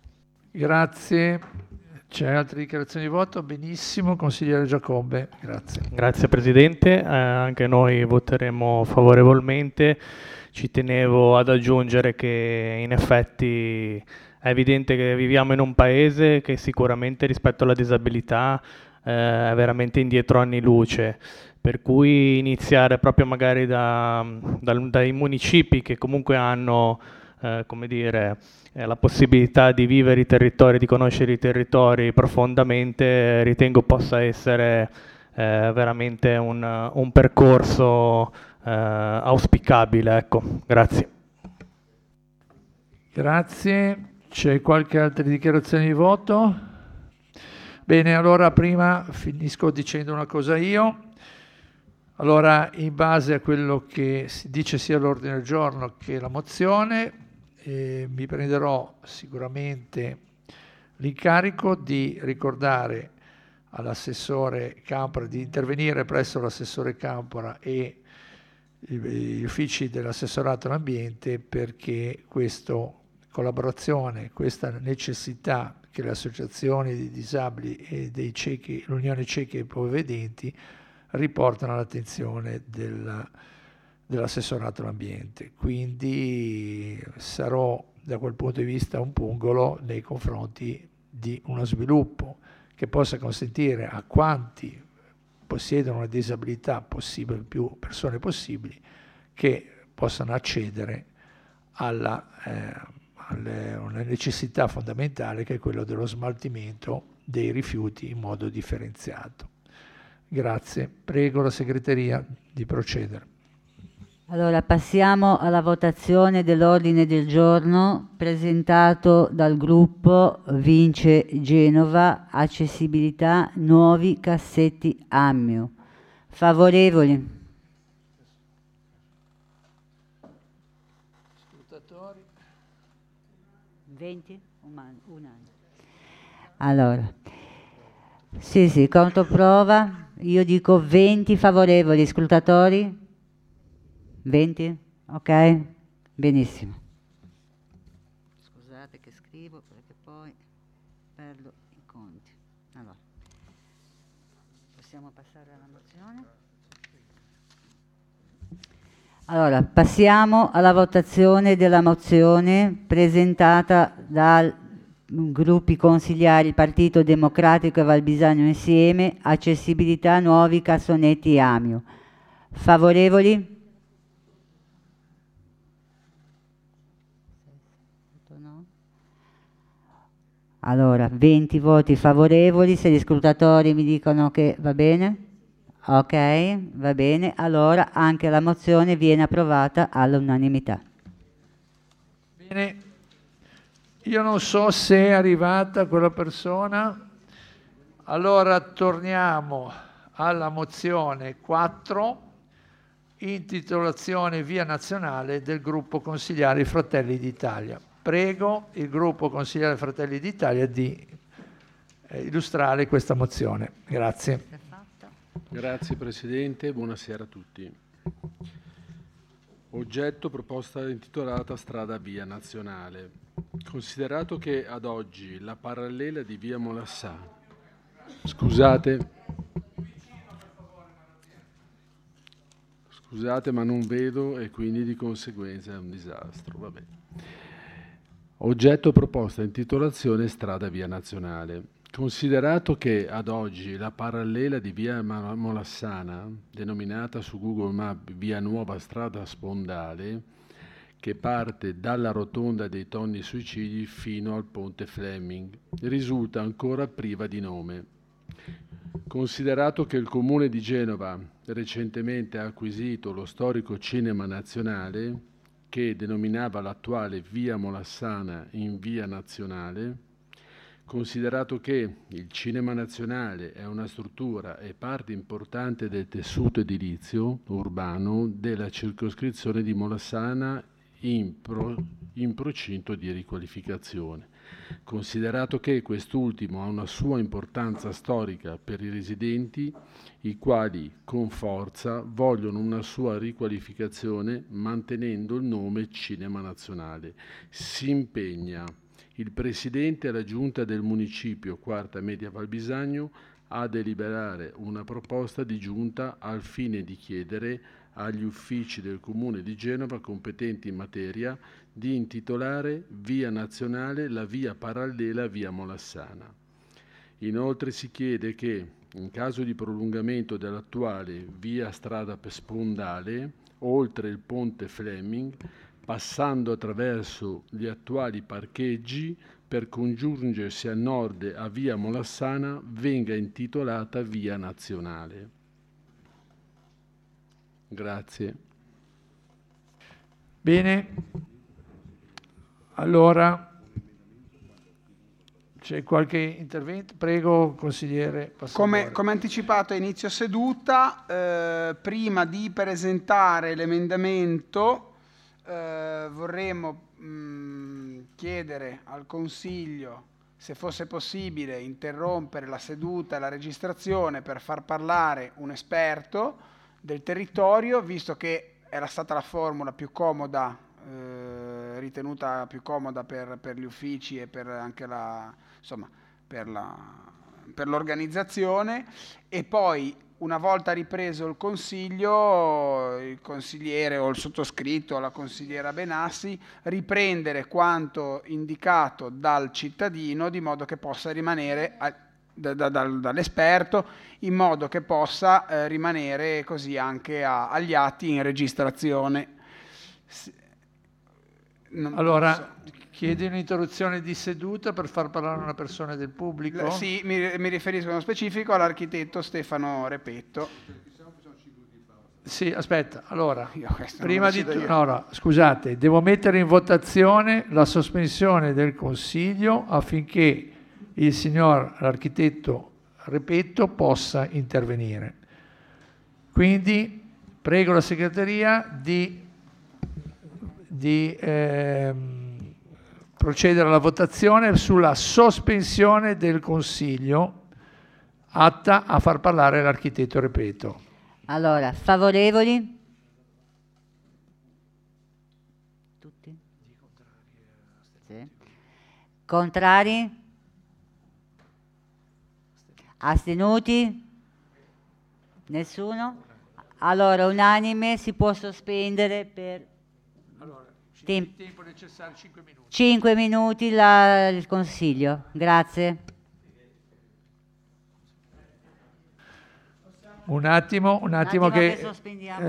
Grazie. C'è altre dichiarazioni di voto? Benissimo, consigliere Giacobbe, grazie. Grazie Presidente, eh, anche noi voteremo favorevolmente. Ci tenevo ad aggiungere che in effetti è evidente che viviamo in un paese che sicuramente rispetto alla disabilità eh, è veramente indietro anni luce, per cui iniziare proprio magari da, da, dai municipi che comunque hanno eh, come dire, eh, la possibilità di vivere i territori, di conoscere i territori profondamente, eh, ritengo possa essere eh, veramente un, un percorso eh, auspicabile. Ecco, grazie. Grazie. C'è qualche altra dichiarazione di voto? Bene, allora prima finisco dicendo una cosa io. Allora, in base a quello che si dice sia l'ordine del giorno che la mozione, eh, mi prenderò sicuramente l'incarico di ricordare all'assessore Campora di intervenire presso l'assessore Campora e gli uffici dell'assessorato all'ambiente perché questa collaborazione, questa necessità che le associazioni dei disabili e dei ciechi, l'Unione Ciechi e Ipovedenti riportano all'attenzione del, dell'assessorato all'ambiente. Quindi sarò da quel punto di vista un pungolo nei confronti di uno sviluppo che possa consentire a quanti possiedono una disabilità possibile, più persone possibili, che possano accedere alla, eh, alle, una necessità fondamentale che è quello dello smaltimento dei rifiuti in modo differenziato. Grazie. Prego la segreteria di procedere. Allora passiamo alla votazione dell'ordine del giorno presentato dal gruppo Vince Genova, accessibilità, nuovi cassetti Ammio. Favorevoli? Scrutatori. venti? Un anno. Allora, sì, sì, controprova. Io dico venti favorevoli, scrutatori? venti? Ok? Benissimo. Scusate che scrivo perché poi perdo i conti. Allora, possiamo passare alla mozione? Allora, passiamo alla votazione della mozione presentata dai gruppi consigliari Partito Democratico e Valbisagno Insieme, accessibilità nuovi cassonetti Amio. Favorevoli? Allora, venti voti favorevoli, se gli scrutatori mi dicono che va bene, ok, va bene, allora anche la mozione viene approvata all'unanimità. Bene, io non so se è arrivata quella persona, allora torniamo alla mozione quattro, intitolazione Via Nazionale del gruppo consigliari Fratelli d'Italia. Prego il gruppo consigliare Fratelli d'Italia di eh, illustrare questa mozione. Grazie. Grazie Presidente, buonasera a tutti. Oggetto proposta intitolata Strada Via Nazionale. Considerato che ad oggi la parallela di Via Molassana, scusate, scusate ma non vedo e quindi di conseguenza è un disastro, va bene. Oggetto proposta intitolazione Strada Via Nazionale. Considerato che ad oggi la parallela di Via Molassana, denominata su Google Maps Via Nuova Strada Spondale, che parte dalla rotonda dei Tonni Suicidi fino al ponte Fleming, risulta ancora priva di nome. Considerato che il Comune di Genova recentemente ha acquisito lo storico Cinema Nazionale, che denominava l'attuale Via Molassana in Via Nazionale, considerato che il Cinema Nazionale è una struttura e parte importante del tessuto edilizio urbano della circoscrizione di Molassana in, pro, in procinto di riqualificazione, considerato che quest'ultimo ha una sua importanza storica per i residenti, i quali con forza vogliono una sua riqualificazione mantenendo il nome Cinema Nazionale. Si impegna il Presidente e la Giunta del Municipio Quarta Media Valbisagno a deliberare una proposta di Giunta al fine di chiedere agli uffici del Comune di Genova competenti in materia di intitolare Via Nazionale la via parallela a Via Molassana. Inoltre si chiede che, in caso di prolungamento dell'attuale via strada spondale, oltre il ponte Fleming, passando attraverso gli attuali parcheggi per congiungersi a nord a Via Molassana, venga intitolata Via Nazionale. Grazie. Bene, allora c'è qualche intervento? Prego, consigliere. Come, come anticipato a inizio seduta, eh, prima di presentare l'emendamento eh, vorremmo mh, chiedere al Consiglio se fosse possibile interrompere la seduta e la registrazione per far parlare un esperto del territorio, visto che era stata la formula più comoda, eh, ritenuta più comoda per, per gli uffici e per anche la, insomma, per la, per l'organizzazione, e poi una volta ripreso il consiglio, il consigliere o il sottoscritto o la consigliera Benassi riprendere quanto indicato dal cittadino di modo che possa rimanere a, Da, da, dall'esperto, in modo che possa eh, rimanere così anche a, agli atti in registrazione. Non allora, posso. chiedi un'interruzione di seduta per far parlare una persona del pubblico? L- Sì, mi, mi riferisco nello specifico all'architetto Stefano Repetto. Sì, aspetta, allora, Io questo non prima lo di decido tutto, io. no, no, scusate, devo mettere in votazione la sospensione del Consiglio affinché il signor architetto Repetto possa intervenire. Quindi prego la segreteria di, di ehm, procedere alla votazione sulla sospensione del Consiglio atta a far parlare l'architetto Repetto. Allora, favorevoli? Tutti? Sì. Contrari? Astenuti? Nessuno? Allora, unanime, si può sospendere per Allora, Tem- tempo necessario, cinque minuti. cinque minuti la- il Consiglio. Grazie. Un attimo, un attimo, Un attimo che, che sospendiamo.